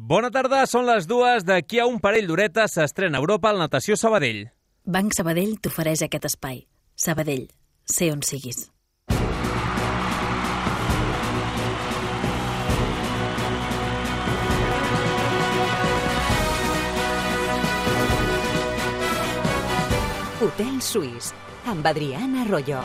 Bona tarda, són les 2. D'aquí a un parell d'horetes s'estrena a Europa el Natació Sabadell. Banc Sabadell t'ofereix aquest espai. Sabadell, sé on siguis. Hotel Suís, amb Adriana Arroyo.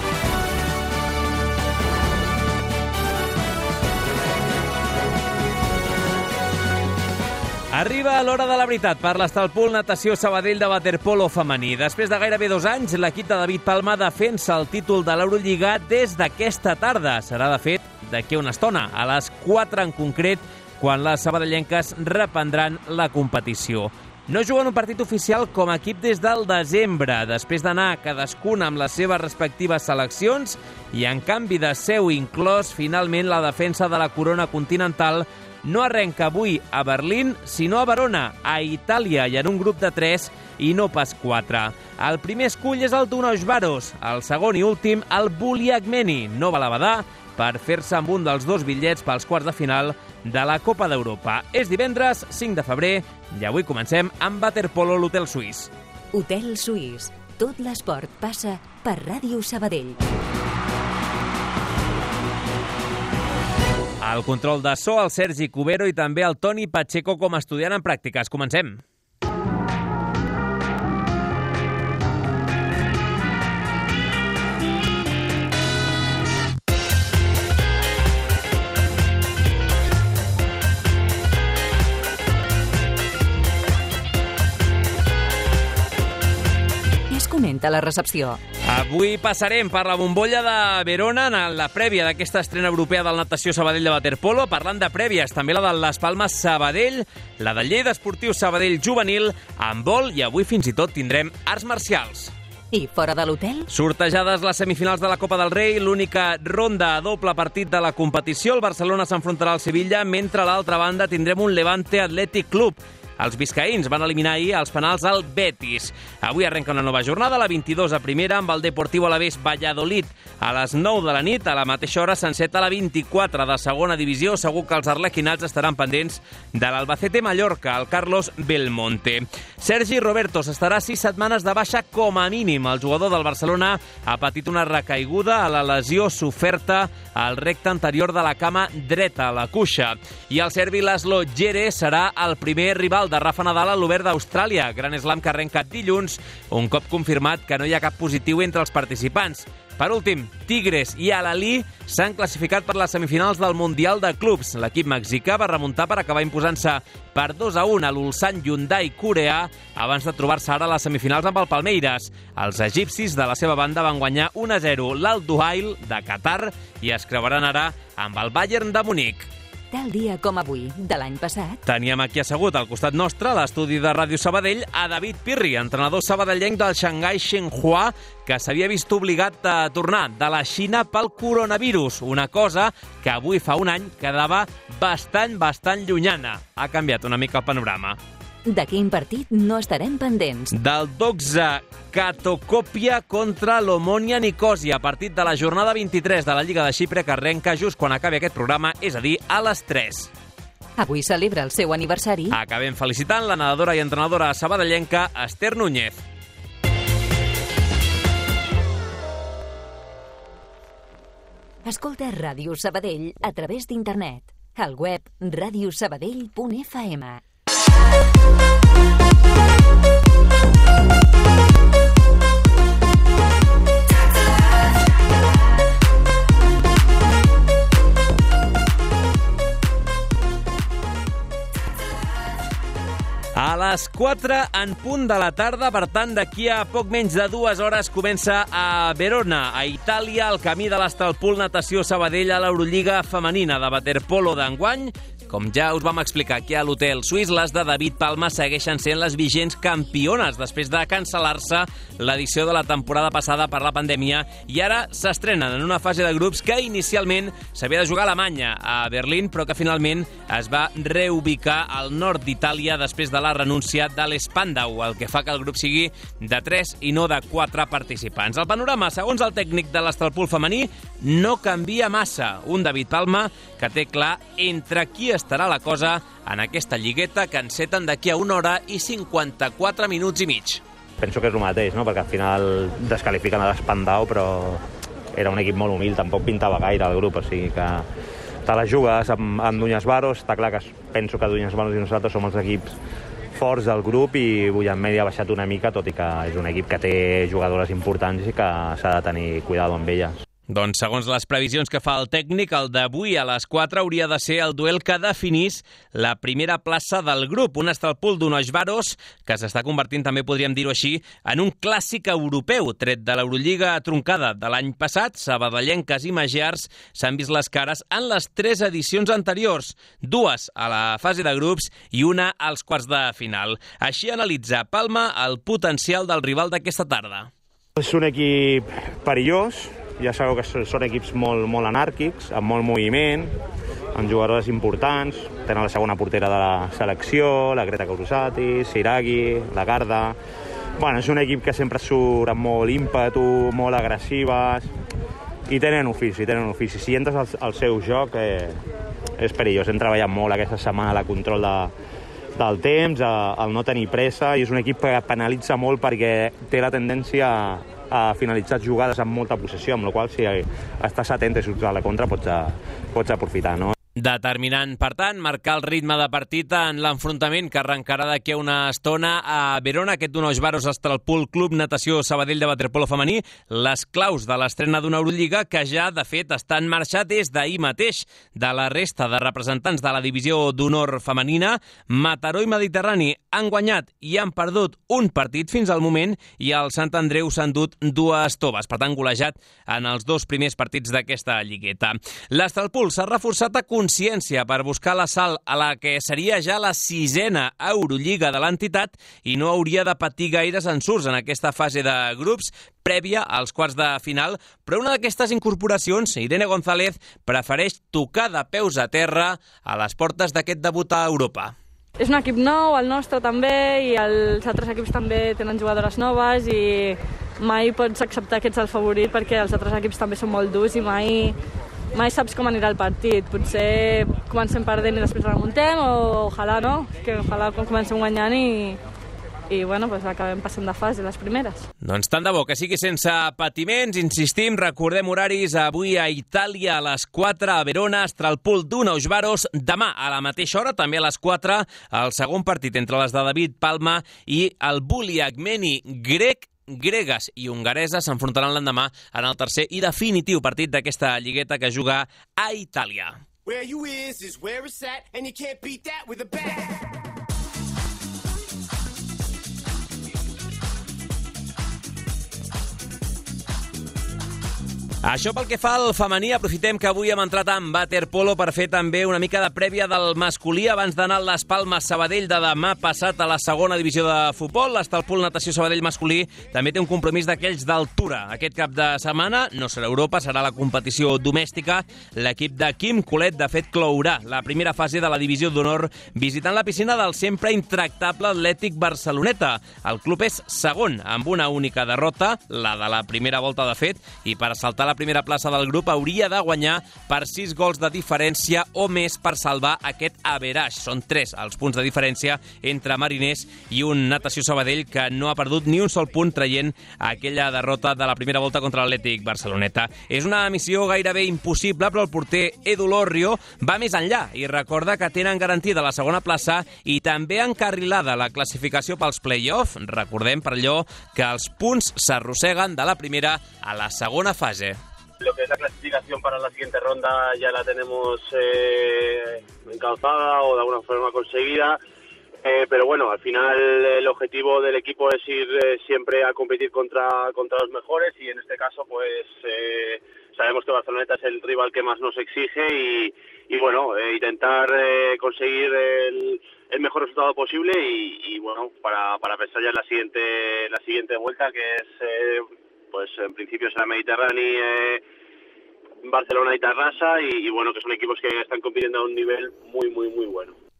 Arriba l'hora de la veritat per l'Estalpool Natació Sabadell de waterpolo femení. Després de gairebé 2 anys, l'equip de David Palma defensa el títol de l'Eurolliga des d'aquesta tarda. Serà, de fet, d'aquí una estona, a les 4 en concret, quan les sabadellenques reprendran la competició. No juguen un partit oficial com a equip des del desembre, després d'anar cadascuna amb les seves respectives seleccions i, en canvi de seu inclòs, finalment la defensa de la corona continental no arrenca avui a Berlín, sinó a Verona, a Itàlia, i en un grup de 3 i no pas 4. El primer escull és el Tunos Varos, el segon i últim el Buliagmeni, Nova Labadà, per fer-se amb un dels 2 bitllets pels quarts de final de la Copa d'Europa. És divendres 5 de febrer i avui comencem amb waterpolo a l'Hotel Suís. Hotel Suís. Tot l'esport passa per Ràdio Sabadell. Al control de so, el Sergi Cubero i també el Toni Pacheco com a estudiant en pràctiques. Comencem. Comenta la recepció. Avui passarem per la bombolla de Verona en la prèvia d'aquesta estrena europea del Natació Sabadell de waterpolo. Parlant de prèvies, també la de les Palmes Sabadell, la de Lleida Esportiu Sabadell Juvenil, handbol i avui fins i tot tindrem arts marcials. I fora de l'hotel? Sortejades les semifinals de la Copa del Rei, l'única ronda a doble partit de la competició. El Barcelona s'enfrontarà al Sevilla, mentre a l'altra banda tindrem un Levante Athletic Club. Els biscaïns van eliminar ahir els penals al Betis. Avui arrenca una nova jornada, la 22 a primera, amb el Deportivo Alavés Valladolid a les 9 de la nit. A la mateixa hora s'enceta la 24 de segona divisió. Segur que els arlequinats estaran pendents de l'Albacete Mallorca, el Carlos Belmonte. Sergi Robertos estarà 6 setmanes de baixa com a mínim. El jugador del Barcelona ha patit una recaiguda a la lesió soferta al recte anterior de la cama dreta, a la cuixa. I el serbi Laszlo Djere serà el primer rival de Rafa Nadal a l'Obert d'Austràlia, Gran Slam que arrenca dilluns, un cop confirmat que no hi ha cap positiu entre els participants. Per últim, Tigres i Al-Ahly s'han classificat per les semifinals del Mundial de Clubs. L'equip mexicà va remuntar per acabar imposant-se per 2-1 a l'Ulsan Hyundai coreà abans de trobar-se ara a les semifinals amb el Palmeiras. Els egipcis, de la seva banda, van guanyar 1-0 l'Al Duhail de Qatar i es creuaran ara amb el Bayern de Munic. Tal dia com avui, de l'any passat. Teníem aquí assegut al costat nostre, a l'estudi de Ràdio Sabadell, a David Pirri, entrenador sabadellenc del Shanghai Shenhua, que s'havia vist obligat a tornar de la Xina pel coronavirus, una cosa que avui fa un any quedava bastant llunyana. Ha canviat una mica el panorama. De quin partit no estarem pendents? Del Doxa Catocòpia contra l'Omonia Nicòsia, partit de la jornada 23 de la Lliga de Xipre, que arrenca just quan acabi aquest programa, és a dir, a les 3. Avui celebra el seu aniversari. Acabem felicitant la nedadora i entrenadora sabadellenca Esther Núñez. Escolta Ràdio Sabadell a través d'internet. Al web radiosabadell.fm. A les 4 en punt de la tarda, per tant, d'aquí a poc menys de 2 hores comença a Verona, a Itàlia, el camí de l'Estalpool Natació Sabadell a l'Eurolliga femenina de waterpolo d'enguany. Com ja us vam explicar aquí a l'Hotel Suís, les de David Palma segueixen sent les vigents campiones després de cancel·lar-se l'edició de la temporada passada per la pandèmia i ara s'estrenen en una fase de grups que inicialment s'havia de jugar a Alemanya, a Berlín, però que finalment es va reubicar al nord d'Itàlia després de la renúncia de l'Spandau, el que fa que el grup sigui de 3 i no de 4 participants. El panorama, segons el tècnic de l'Estalpool femení, no canvia massa. Un David Palma que que té clar entre qui estarà la cosa en aquesta lligueta que enceten d'aquí a 1 hora i 54 minuts i mig. Penso que és el mateix, no? Perquè al final descalifiquen a l'Espandau, però era un equip molt humil, tampoc pintava gaire el grup, o sigui que te la jugues amb Duñesvaros. Està clar que penso que Duñesvaros i nosaltres som els equips forts del grup i Bullanmedi ha baixat una mica, tot i que és un equip que té jugadores importants i que s'ha de tenir cuidado amb elles. Doncs segons les previsions que fa el tècnic, el d'avui a les 4 hauria de ser el duel que definís la primera plaça del grup. Un Estalpul d'Unoixvaros que s'està convertint, també podríem dir-ho així, en un clàssic europeu, tret de l'Eurolliga troncada de l'any passat. Sabadellenques i magiars s'han vist les cares en les 3 edicions anteriors, 2 a la fase de grups i una als quarts de final. Així analitza Palma el potencial del rival d'aquesta tarda. És un equip perillós. Ja sabeu que són equips molt anàrquics, amb molt moviment, amb jugadores importants. Tenen la segona portera de la selecció, la Greta Caurusati, Siraghi, la Garda. Bueno, és un equip que sempre surt amb molt ímpetu, molt agressives, i tenen ofici. Si entres al seu joc, és perillós. Hem treballat molt aquesta setmana la control del temps, el no tenir pressa, i és un equip que penalitza molt perquè té la tendència a finalitzar jugades amb molta possessió, amb la qual si estàs atent i surts a la contra pots aprofitar, no? Determinant, per tant, marcar el ritme de partit en l'enfrontament que arrencarà d'aquí a una estona a Verona, aquest d'Unoixvaros Estalpul Club Natació Sabadell de waterpolo femení, les claus de l'estrena d'una Eurolliga que ja, de fet, està en marxa des d'ahir mateix. De la resta de representants de la divisió d'honor femenina, Mataró i Mediterrani han guanyat i han perdut un partit fins al moment i el Sant Andreu s'han dut 2 toves, per tant, golejat en els 2 primers partits d'aquesta lligueta. L'Estalpul s'ha reforçat a consciència per buscar l'assalt a la que seria ja la 6a Eurolliga de l'entitat i no hauria de patir gaires ensurts en aquesta fase de grups prèvia als quarts de final, però una d'aquestes incorporacions, Irene González, prefereix tocar de peus a terra a les portes d'aquest debut a Europa. És un equip nou, el nostre també, i els altres equips també tenen jugadores noves i mai pots acceptar que ets el favorit perquè els altres equips també són molt durs i mai saps com anirà el partit. Potser comencem perdent i després remuntem, o ojalà no, que ojalà comencem guanyant i bueno, pues acabem passant de fase les primeres. Doncs tant de bo que sigui sense patiments. Insistim, recordem horaris avui a Itàlia a les 4 a Verona, Estalpul d'Unoixvaros, demà a la mateixa hora, també a les 4, el segon partit entre les de David Palma i el Bulliagmeni grec. Gregues i hongareses s'enfrontaran l'endemà en el tercer i definitiu partit d'aquesta lligueta que juga a Itàlia. Where you is where it's at, and you can't beat that with a bat. Això pel que fa al femení, aprofitem que avui hem entrat en waterpolo per fer també una mica de prèvia del masculí abans d'anar a les Palmes Sabadell de demà passat a la segona divisió de futbol. L'Estalpul Natació Sabadell masculí també té un compromís d'aquells d'altura. Aquest cap de setmana no serà Europa, serà la competició domèstica. L'equip de Quim Colet, de fet, clourà la primera fase de la divisió d'honor visitant la piscina del sempre intractable Atlètic Barceloneta. El club és segon, amb una única derrota, la de la primera volta de fet, i per saltar la primera plaça del grup hauria de guanyar per 6 gols de diferència o més per salvar aquest average. Són 3 els punts de diferència entre Mariners i un Natació Sabadell que no ha perdut ni un sol punt traient aquella derrota de la primera volta contra l'Atlètic Barceloneta. És una missió gairebé impossible, però el porter Edu Lorrio va més enllà i recorda que tenen garantida la segona plaça i també encarrilada la classificació pels play-off. Recordem per allò que els punts s'arrosseguen de la primera a la segona fase. Lo que es la clasificación para la siguiente ronda ya la tenemos encauzada o de alguna forma conseguida, pero bueno, al final el objetivo del equipo es ir siempre a competir contra los mejores y en este caso pues sabemos que Barceloneta es el rival que más nos exige y bueno, intentar conseguir el mejor resultado posible y bueno, para pensar ya en la siguiente vuelta que es pues en principio será Mediterrani, Barcelona y Tarrasa y bueno, que son equipos que están compitiendo a un nivel muy bueno.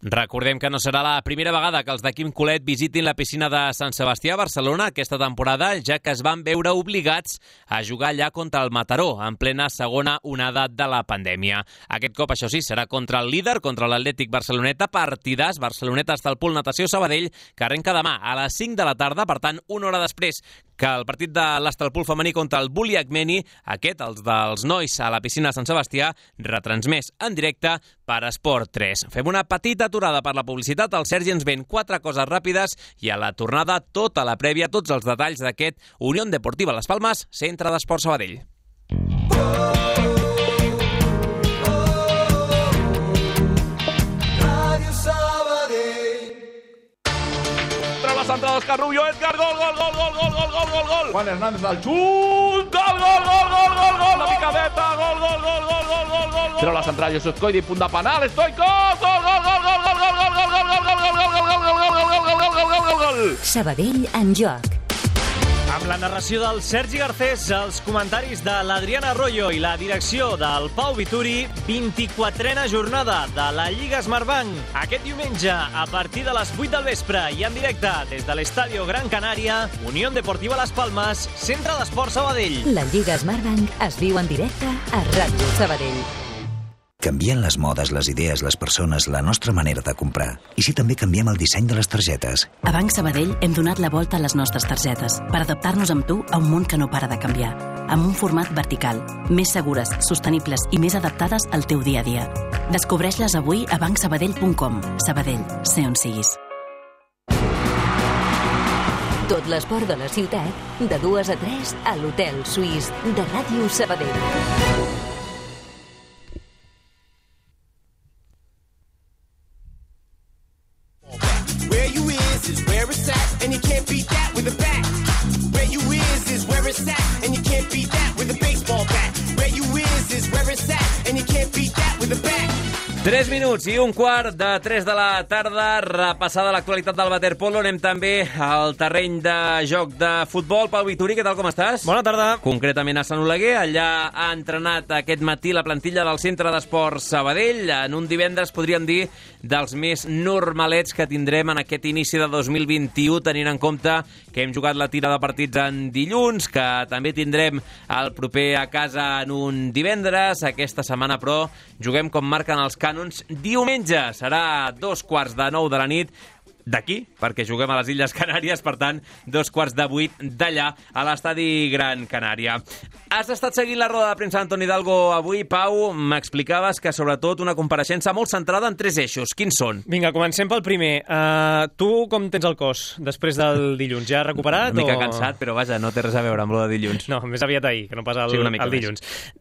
Recordem que no serà la primera vegada que els de Quim Colet visitin la piscina de Sant Sebastià a Barcelona aquesta temporada, ja que es van veure obligats a jugar allà contra el Mataró, en plena segona onada de la pandèmia. Aquest cop, això sí, serà contra el líder, contra l'Atlètic Barceloneta, partidàs Barceloneta Estalpul Natació Sabadell, que arrenca demà a les 5 de la tarda, per tant, una hora després que el partit de l'Estalpul femení contra el Buliacmeni, aquest, els dels nois a la piscina de Sant Sebastià, retransmès en directe per Esport 3. Fem una petita aturada per la publicitat, el Sergi ens ven 4 coses ràpides i a la tornada tota la prèvia, tots els detalls d'aquest Unión Deportiva Las Palmas, centre d'Esport Sabadell. Central Òscar Rubio, Edgar, gol, gol, gol, gol, gol, gol, gol, gol, gol. Juan Hernández al xut, gol, gol, gol, gol, gol, gol, la picadeta, gol, gol, gol, gol, gol, gol, gol. Però la central, Josep Coidi, punt de penal, Stoico, gol, gol, gol, gol, gol, gol, gol, gol, gol, gol, gol, gol, gol, gol. Sabadell en joc. Amb la narració del Sergi Garcés, els comentaris de l'Adriana Arroyo i la direcció del Pau Vituri, 24a jornada de la Lliga Smartbank. Aquest diumenge, a partir de les 8 del vespre i en directe des de l'Estadio Gran Canària, Unión Deportiva Las Palmas, centre d'Esport Sabadell. La Lliga Smartbank es viu en directe a Ràdio Sabadell. Canvien les modes, les idees, les persones, la nostra manera de comprar. I si també canviem el disseny de les targetes? A Banc Sabadell hem donat la volta a les nostres targetes per adaptar-nos amb tu a un món que no para de canviar, amb un format vertical, més segures, sostenibles i més adaptades al teu dia a dia. Descobreix-les avui a bancsabadell.com. Sabadell, sé on siguis. Tot l'esport de la ciutat, de 2 a 3 a l'Hotel Suís de Ràdio Sabadell. Where you is where it's at, and you can't beat that with a bat. Where you is where it's at, and you can't beat that with a baseball bat. Where you is where it's at, and you can't beat that with a bat. 3 minuts i un quart de 3 de la tarda, repassada l'actualitat del waterpolo. Anem també al terreny de joc de futbol. Pau Vituri, què tal, com estàs? Bona tarda. Concretament a Sant Oleguer, allà ha entrenat aquest matí la plantilla del Centre d'Esports Sabadell. En un divendres, podríem dir, dels més normalets que tindrem en aquest inici de 2021, tenint en compte que hem jugat la tira de partits en dilluns, que també tindrem el proper a casa en un divendres. Aquesta setmana, però, juguem com marquen els cànons diumenge. Serà 7:45 de la nit d'aquí, perquè juguem a les Illes Canàries, per tant, 7:45 d'allà, a l'estadi Gran Canària. Has estat seguint la roda de premsa d'Antoni Hidalgo avui, Pau. M'explicaves que, sobretot, una compareixença molt centrada en 3 eixos. Quins són? Vinga, comencem pel primer. Tu com tens el cos després del dilluns? Ja recuperat? Una mica cansat, però vaja, no té res a veure amb lo de dilluns. No, més aviat ahir, que no pas el dilluns.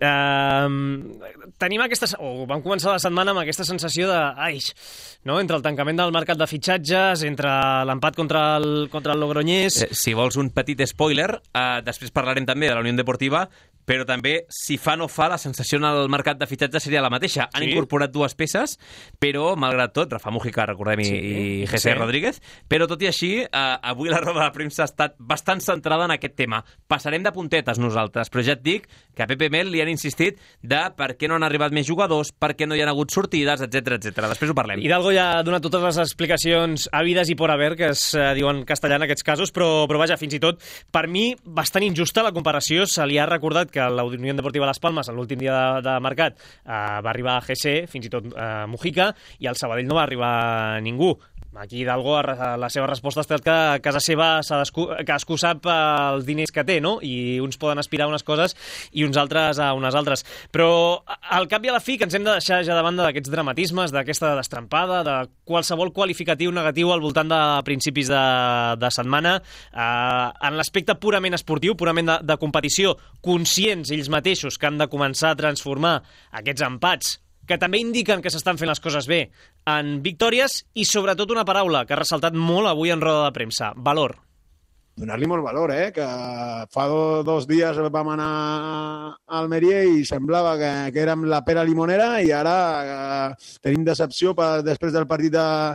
Tenim vam començar la setmana amb aquesta sensació de, no? Entre el tancament del mercat de fitxatges, entre l'empat contra el Logroñés... Si vols un petit spoiler, després parlarem també de la Unió Deportiva, però també, si fa no fa, la sensació en el mercat de fitxatges seria la mateixa. Han incorporat 2 peces, però, malgrat tot, Rafa Mujica, recordem, i José Rodríguez, però tot i així, avui la roda de premsa ha estat bastant centrada en aquest tema. Passarem de puntetes nosaltres, però ja et dic que a Pepe Mel li han insistit de per què no han arribat més jugadors, per què no hi han hagut sortides, etc etc. Després ho parlem. Hidalgo ja ha donat totes les explicacions habides i por haver, que es diuen en castellà en aquests casos, però vaja, fins i tot, per mi, bastant injusta la comparació. Se li ha recordat que la Unió Deportiva Las Palmas, en l'últim dia de mercat, va arribar a GC, fins i tot Mujica, i al Sabadell no va arribar ningú. Aquí Hidalgo, la seva resposta ha estat que a casa seva cadascú sap els diners que té, no? I uns poden aspirar a unes coses i uns altres a unes altres. Però al cap i a la fi que ens hem de deixar ja de banda d'aquests dramatismes, d'aquesta destrampada, de qualsevol qualificatiu negatiu al voltant de principis de setmana, en l'aspecte purament esportiu, purament de competició, conscients ells mateixos que han de començar a transformar aquests empats, que també indiquen que s'estan fent les coses bé, en victòries, i sobretot una paraula que ha ressaltat molt avui en roda de premsa: valor. Donar-li molt valor, que fa 2 dies vam anar a Almeria i semblava que érem la pera limonera, i ara tenim decepció després del partit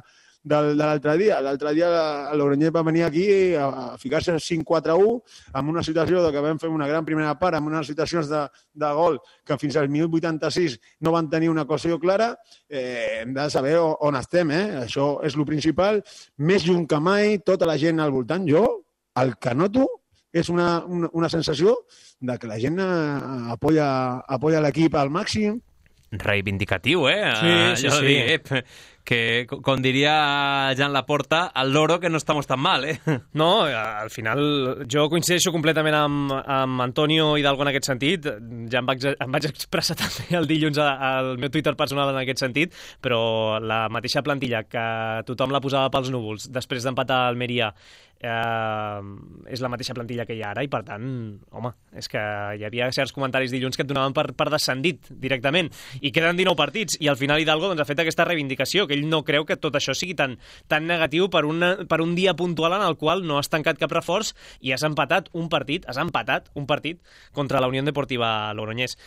de l'altre dia. L'altre dia el Logroñés va venir aquí a ficar-se 5-4-1 amb una situació que vam fer una gran primera part, amb unes situacions de gol que fins al minut 86 no van tenir una ocasió clara. Hem de saber on estem, Això és el principal. Més lluny que mai, tota la gent al voltant. Jo, el que noto és una sensació de que la gent apoya l'equip al màxim. Reivindicatiu, Sí. Que, com diria Jan Laporta, al loro que no estamos tan mal, No, al final jo coincideixo completament amb Antonio Hidalgo en aquest sentit. Ja em vaig expressar també el dilluns al meu Twitter personal en aquest sentit, però la mateixa plantilla que tothom la posava pels núvols després d'empatar a Almeria és la mateixa plantilla que hi ha ara i, per tant, home, és que hi havia certs comentaris dilluns que et donaven per descendit directament i queden 19 partits i al final Hidalgo doncs, ha fet aquesta reivindicació, que ell no creu que tot això sigui tan negatiu per un dia puntual en el qual no has tancat cap reforç i has empatat un partit contra la Unió Deportiva Logroñés.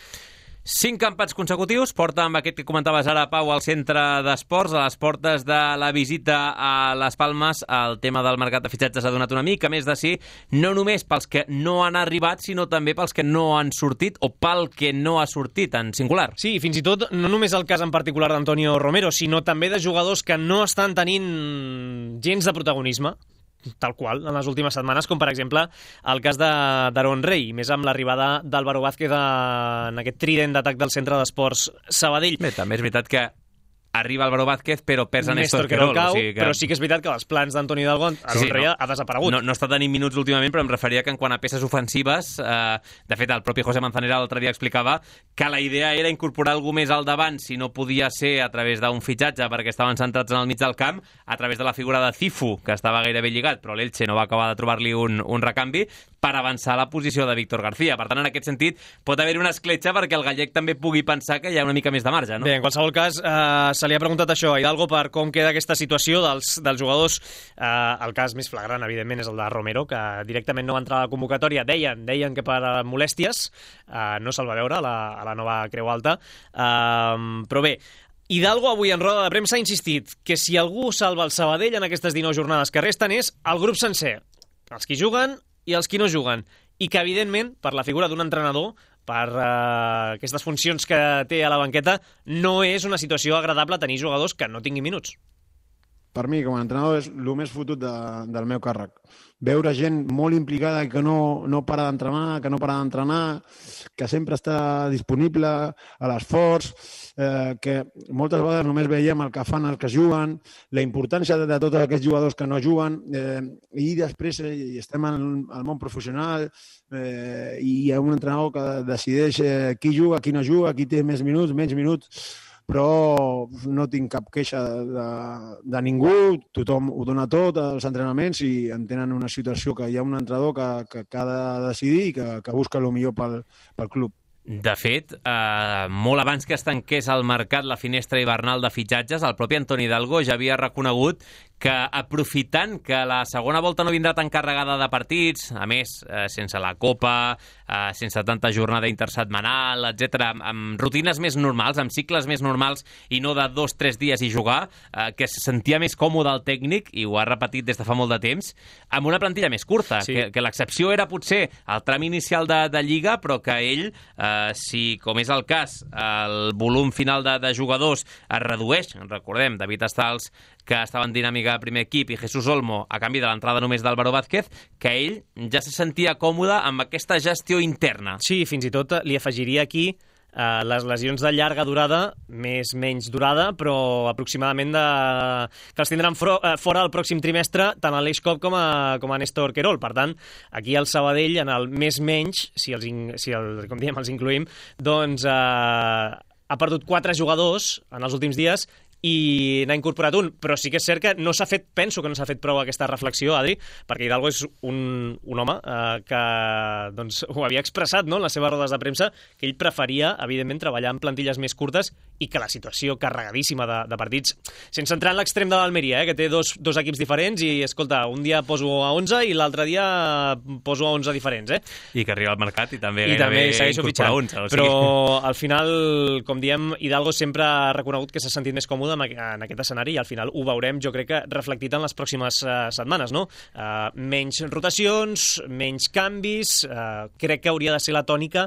5 empats consecutius, porta amb aquest que comentaves ara, Pau, al centre d'esports, a les portes de la visita a les Palmes. El tema del mercat de fitxatges ha donat una mica més de sí, no només pels que no han arribat, sinó també pels que no han sortit o pel que no ha sortit, en singular. Sí, fins i tot no només el cas en particular d'Antonio Romero, sinó també de jugadors que no estan tenint gens de protagonisme, tal qual, en les últimes setmanes, com per exemple el cas d'Aaron Rey, més amb l'arribada d'Álvaro Vázquez en aquest trident d'atac del centre d'esports Sabadell. Bé, també és veritat que arriba Álvaro Vázquez, però perds a Néstor Querol. Cau, o sigui que... Però sí que és veritat que els plans d'Antoni Hidalgo, Aaron Rey ha desaparegut. No està tenint minuts últimament, però em referia que en quant a peces ofensives, de fet, el propi José Manzanera l'altre dia explicava que la idea era incorporar algú més al davant, si no podia ser a través d'un fitxatge, perquè estaven centrats en el mig del camp, a través de la figura de Cifu, que estava gairebé lligat, però l'Elche no va acabar de trobar-li un recanvi, per avançar a la posició de Víctor García. Per tant, en aquest sentit, pot haver-hi una escletxa perquè el gallec també pugui pensar que hi ha una mica més de marge, no? Bé, en qualsevol cas, se li ha preguntat això a Hidalgo per com queda aquesta situació dels jugadors. El cas més flagrant, evidentment, és el de Romero, que directament no va entrar a la convocatòria. Deien que per molèsties no se'l va veure a la nova Creu Alta. Però bé, Hidalgo avui en roda de premsa ha insistit que si algú salva el Sabadell en aquestes 19 jornades que resten és el grup sencer, els qui juguen i els qui no juguen, i que, evidentment, per la figura d'un entrenador, per aquestes funcions que té a la banqueta, no és una situació agradable tenir jugadors que no tinguin minuts. Per mi, com a entrenador, és el més fotut del meu càrrec. Veure gent molt implicada que no para d'entrenar, que sempre està disponible a l'esforç, que moltes vegades només veiem el que fan els que juguen, la importància de tots aquests jugadors que no juguen, i després estem al món professional i hi ha un entrenador que decideix qui juga, qui no juga, qui té més minuts, menys minuts, però no tinc cap queixa de ningú, tothom ho dona tot als entrenaments i entenen una situació que hi ha un entrenador que ha de decidir i que busca el millor pel club. De fet, molt abans que es tanqués al mercat la finestra hivernal de fitxatges, el propi Antoni Hidalgo ja havia reconegut que, aprofitant que la segona volta no vindrà tan carregada de partits, a més, sense la Copa, sense tanta jornada intersetmanal, etc., amb rutines més normals, amb cicles més normals i no de 2-3 dies i jugar, que se sentia més còmode el tècnic, i ho ha repetit des de fa molt de temps, amb una plantilla més curta, sí. que l'excepció era potser el tram inicial de Lliga, però que ell, si, com és el cas, el volum final de jugadors es redueix, recordem, David Estals, que estava en dinàmica de primer equip, i Jesús Olmo, a canvi de l'entrada només d'Álvaro Vázquez, que ell ja se sentia còmode amb aquesta gestió interna. Sí, fins i tot li afegiria aquí les lesions de llarga durada, menys durada, però aproximadament que els tindran fora el pròxim trimestre, tant a l'Eix Cop com a Néstor Querol. Per tant, aquí el Sabadell, en el més-menys, si com diem, els incluïm, doncs ha perdut 4 jugadors en els últims dies i n'ha incorporat un, però sí que és cert que penso que no s'ha fet prou aquesta reflexió, Adri, perquè Hidalgo és un home que doncs, ho havia expressat, no?, en les seves rodes de premsa, que ell preferia, evidentment, treballar en plantilles més curtes i que la situació carregadíssima de partits, sense entrar en l'extrem de l'Almeria, que té dos equips diferents i, escolta, un dia poso a 11 i l'altre dia poso a 11 diferents, I que arriba al mercat i també segueixo fitxant. Però, al final, com diem, Hidalgo sempre ha reconegut que s'ha sentit més còmode còmode en aquest escenari i al final ho veurem, jo crec que reflectit en les pròximes setmanes, no? Menys rotacions, menys canvis, crec que hauria de ser la tònica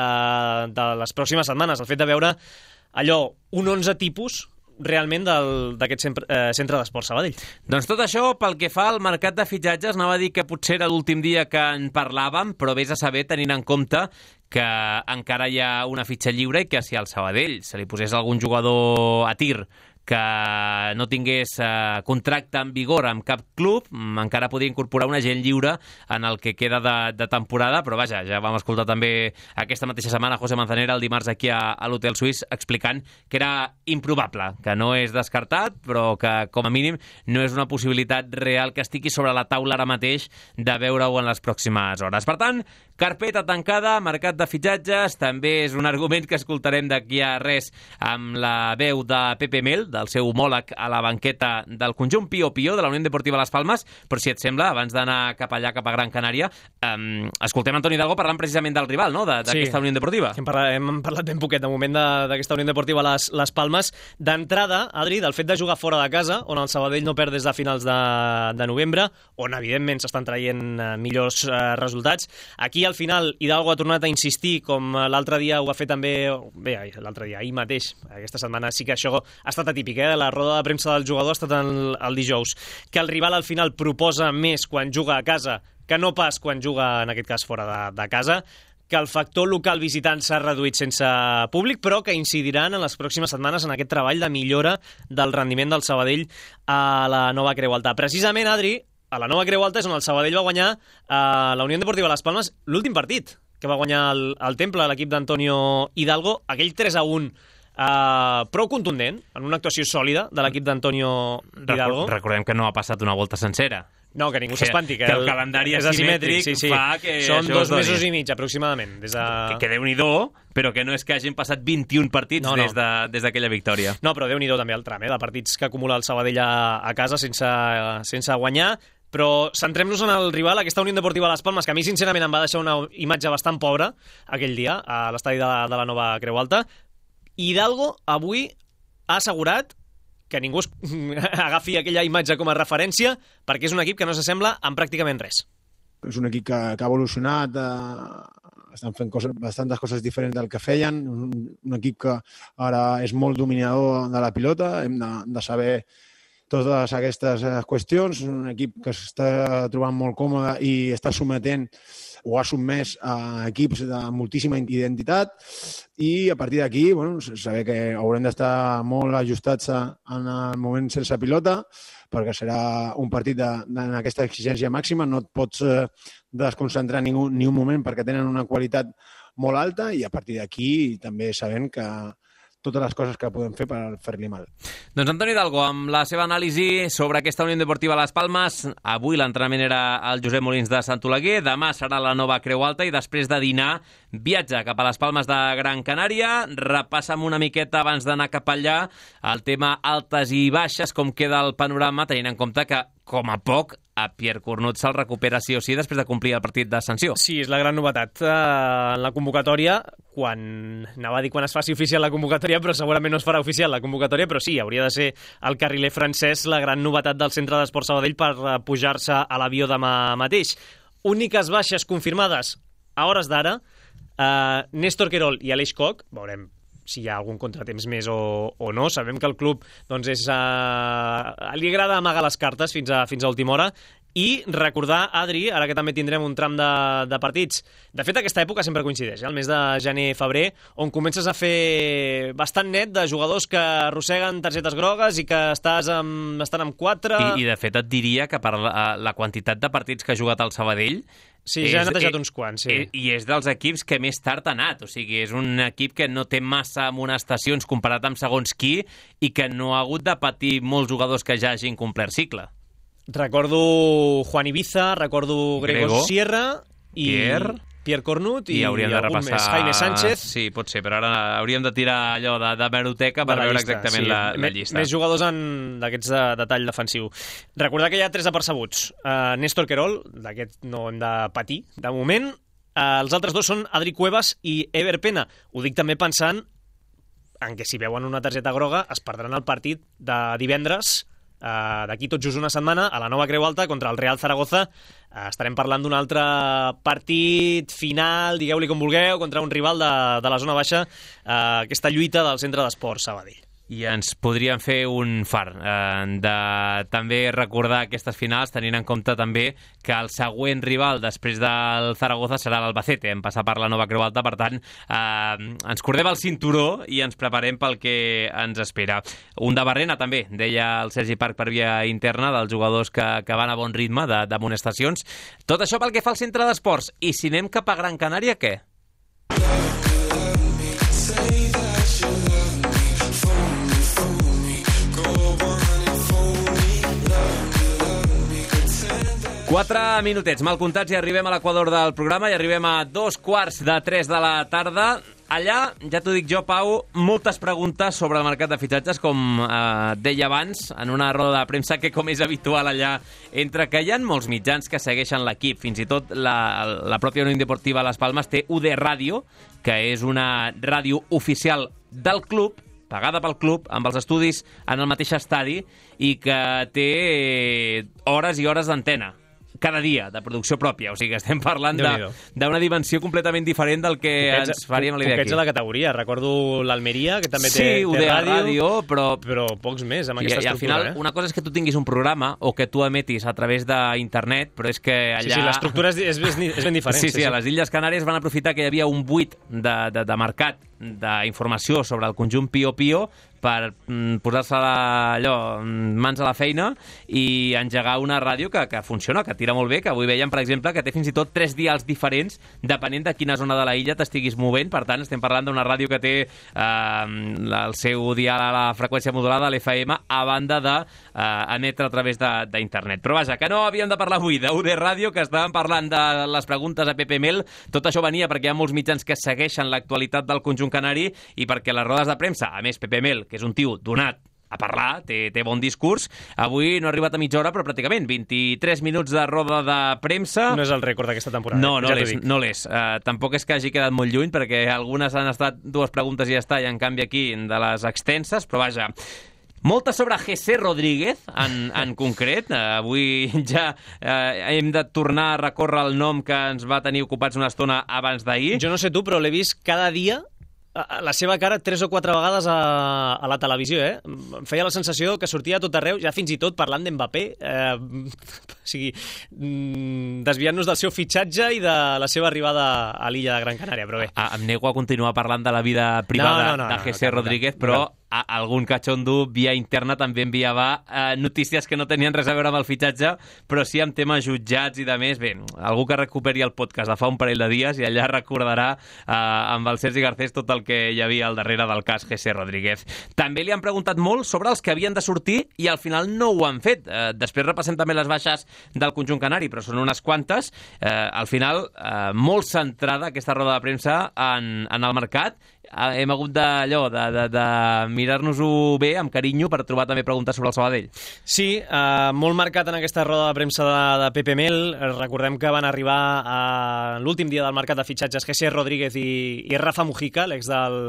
de les pròximes setmanes, el fet de veure allò, un 11 tipus realment d'aquest centre d'esport Sabadell. Doncs tot això, pel que fa al mercat de fitxatges, anava a dir que potser era l'últim dia que en parlàvem, però vés a saber, tenint en compte que encara hi ha una fitxa lliure i que si al Sabadell se li posés algun jugador a tir que no tingués contracte en vigor amb cap club, encara podria incorporar un agent lliure en el que queda de temporada, però vaja, ja vam escoltar també aquesta mateixa setmana José Manzanera el dimarts aquí a l'Hotel Suís explicant que era improbable, que no és descartat, però que com a mínim no és una possibilitat real que estigui sobre la taula ara mateix de veure-ho en les pròximes hores. Per tant, carpeta tancada, mercat de fitxatges, també és un argument que escoltarem d'aquí a res amb la veu de Pepe Mel, del seu homòleg a la banqueta del conjunt Pío Pío de la Unió Deportiva Las Palmes, però si et sembla, abans d'anar cap allà, cap a Gran Canària, escoltem Antoni Hidalgo parlant precisament del rival, no?, d'aquesta Unió Deportiva. Hem parlat ben poquet de moment d'aquesta Unió Deportiva Las Palmes. D'entrada, Adri, del fet de jugar fora de casa, on el Sabadell no perd des de finals de novembre, on evidentment s'estan traient millors resultats. Aquí al final Hidalgo ha tornat a insistir, com l'altre dia ho va fer també, l'altre dia, ahir mateix, aquesta setmana sí que això ha estat atípic, la roda de premsa del jugador ha estat el dijous, que el rival al final proposa més quan juga a casa que no pas quan juga, en aquest cas, fora de casa, que el factor local visitant s'ha reduït sense públic, però que incidiran en les pròximes setmanes en aquest treball de millora del rendiment del Sabadell a la nova Creu Alta. Precisament, Adri, a la nova Creu Alta és on el Sabadell va guanyar a la Unió Deportiva Las Palmes l'últim partit, que va guanyar el Temple, l'equip d'Antonio Hidalgo, aquell 3-1 prou contundent, en una actuació sòlida de l'equip d'Antonio Hidalgo. Recordem que no ha passat una volta sencera. No, que ningú s'espanti, que el calendari és asimètric, fa que són 2 mesos i mig, aproximadament. Que Déu-n'hi-do, però que no és que hagin passat 21 partits des d'aquella victòria. No, però Déu-n'hi-do també el tram, de partits que acumula el Sabadell a casa sense guanyar. Però centrem-nos en el rival, aquesta Unió Deportiva Las Palmes, que a mi sincerament em va deixar una imatge bastant pobra aquell dia a l'estadi de la nova Creu Alta. Hidalgo avui ha assegurat que ningú agafi aquella imatge com a referència perquè és un equip que no s'assembla en pràcticament res. És un equip que ha evolucionat, estan fent bastantes coses diferents del que feien, un equip que ara és molt dominador de la pilota, hem de saber totes aquestes qüestions, un equip que s'està trobant molt còmode i està sometent o ha sotmès a equips de moltíssima identitat i a partir d'aquí saber que haurem d'estar molt ajustats en el moment sense pilota perquè serà un partit en aquesta exigència màxima, no et pots desconcentrar ni un moment perquè tenen una qualitat molt alta i a partir d'aquí també sabem que totes les coses que podem fer per fer-li mal. Doncs Antoni Hidalgo, amb la seva anàlisi sobre aquesta Unió Deportiva Las Palmes, avui l'entrenament era el Josep Molins de Sant Oleguer, demà serà la nova Creu Alta i després de dinar viatja cap a les Palmes de Gran Canària, repassa'm una miqueta abans d'anar cap allà el tema altes i baixes, com queda el panorama, tenint en compte que com a poc, a Pierre Cornut se'l recupera sí o sí després de complir el partit de sanció. Sí, és la gran novetat en la convocatòria, anava a dir quan es faci oficial la convocatòria, però segurament no es farà oficial la convocatòria, però sí, hauria de ser el carriler francès la gran novetat del Centre d'Esport Sabadell per pujar-se a l'avió demà mateix. Úniques baixes confirmades a hores d'ara, Néstor Querol i Aleix Koch, veurem si hi ha algun contratemps més o no. Sabem que el club li agrada amagar les cartes fins a última hora. I recordar, Adri, ara que també tindrem un tram de partits, de fet aquesta època sempre coincideix, el mes de gener-febrer, on comences a fer bastant net de jugadors que arrosseguen targetes grogues i que estan amb 4... I de fet et diria que per la quantitat de partits que ha jugat el Sabadell... Sí, ja ha netejat uns quants, sí. I és dels equips que més tard ha anat, o sigui, és un equip que no té massa amonestacions comparat amb segons qui i que no ha hagut de patir molts jugadors que ja hagin complert cicle. Recordo Juan Ibiza, recordo Gregor Sierra i Pierre Cornut i hauríem de repassar Jaime Sánchez. Sí, pot ser, però ara hauríem de tirar allò de meroteca per veure exactament la llista. Més jugadors d'aquests de tall defensiu. Recordar que hi ha 3 apercebuts. Néstor Querol, d'aquest no hem de patir, de moment. Els altres 2 són Adri Cuevas i Ever Pena. Ho dic també pensant en què si veuen una targeta groga es perdran el partit de divendres, d'aquí tot just una setmana, a la Nova Creu Alta contra el Real Zaragoza. Estarem parlant d'un altre partit final, digueu-li com vulgueu, contra un rival de la zona baixa, aquesta lluita del Centre d'Esports Sabadell. I ens podríem fer un far de també recordar aquestes finals, tenint en compte també que el següent rival després del Zaragoza serà l'Albacete, en passar per la Nova Creu Alta, per tant ens cordem el cinturó i ens preparem pel que ens espera. Un de Barrena també, deia el Sergi Parc per via interna, dels jugadors que van a bon ritme d'amonestacions. Tot això pel que fa al Centre d'Esports. I si anem cap a Gran Canària, què? 4 minutets mal comptats i arribem a l'equador del programa i arribem a 2:15 de la tarda. Allà, ja t'ho dic jo, Pau, moltes preguntes sobre el mercat de fitxatges, com deia abans, en una roda de premsa que, com és habitual allà, entre que hi ha molts mitjans que segueixen l'equip, fins i tot la pròpia Unió Deportiva Las Palmas té UD Ràdio, que és una ràdio oficial del club, pagada pel club, amb els estudis en el mateix estadi, i que té hores i hores d'antena cada dia, de producció pròpia. O sigui que estem parlant d'una dimensió completament diferent del que ens faríem la idea aquí. Poquets a la categoria. Recordo l'Almeria, que també té ràdio, però pocs més amb aquesta estructura. I al final, una cosa és que tu tinguis un programa o que tu emetis a través d'internet, però és que allà... Sí, l'estructura és ben diferent. Sí, a les Illes Canàries van aprofitar que hi havia un buit de mercat d'informació sobre el conjunt Pío Pío per posar-se allò mans a la feina i engegar una ràdio que funciona, que tira molt bé, que avui veiem, per exemple, que té fins i tot 3 dials diferents depenent de quina zona de la illa t'estiguis movent. Per tant, estem parlant d'una ràdio que té el seu dial a la freqüència modulada, l'FM, a banda d'emetre a través d'internet. Però vaja, que no havíem de parlar avui d'UD Ràdio, que estàvem parlant de les preguntes a Pepe Mel. Tot això venia perquè hi ha molts mitjans que segueixen l'actualitat del conjunt canari i perquè les rodes de premsa, a més Pepe Mel, que és un tio donat a parlar, té bon discurs. Avui no ha arribat a mitja hora, però pràcticament 23 minuts de roda de premsa. No és el rècord d'aquesta temporada. No l'és. Tampoc és que hagi quedat molt lluny, perquè algunes han estat 2 preguntes i ja està, i en canvi aquí de les extenses, però vaja... Molta sobre José Rodríguez, en concret. Avui ja hem de tornar a recórrer el nom que ens va tenir ocupats una estona abans d'ahir. Jo no sé tu, però l'he vist cada dia la seva cara 3 o 4 vegades a la televisió, Em feia la sensació que sortia a tot arreu, ja fins i tot parlant d'Mbappé, o sigui, desviant-nos del seu fitxatge i de la seva arribada a l'illa de Gran Canària, però bé. Em nego a continuar parlant de la vida privada de José Rodríguez, però algun catxondo via interna també enviava notícies que no tenien res a veure amb el fitxatge, però sí amb temes jutjats i de més. Bé, algú que recuperi el podcast de fa un parell de dies i allà recordarà amb el Sergi Garcés tot el que hi havia al darrere del cas José Rodríguez. També li han preguntat molt sobre els que havien de sortir i al final no ho han fet. Després repassem també les baixes del conjunt canari, però són unes quantes. Al final, molt centrada aquesta roda de premsa en el mercat. Hem hagut de mirar-nos-ho bé, amb carinyo, per trobar també preguntes sobre el Sabadell. Sí, molt marcat en aquesta roda de premsa de Pepe Mel. Recordem que van arribar a l'últim dia del mercat de fitxatges José Rodríguez i Rafa Mujica, l'ex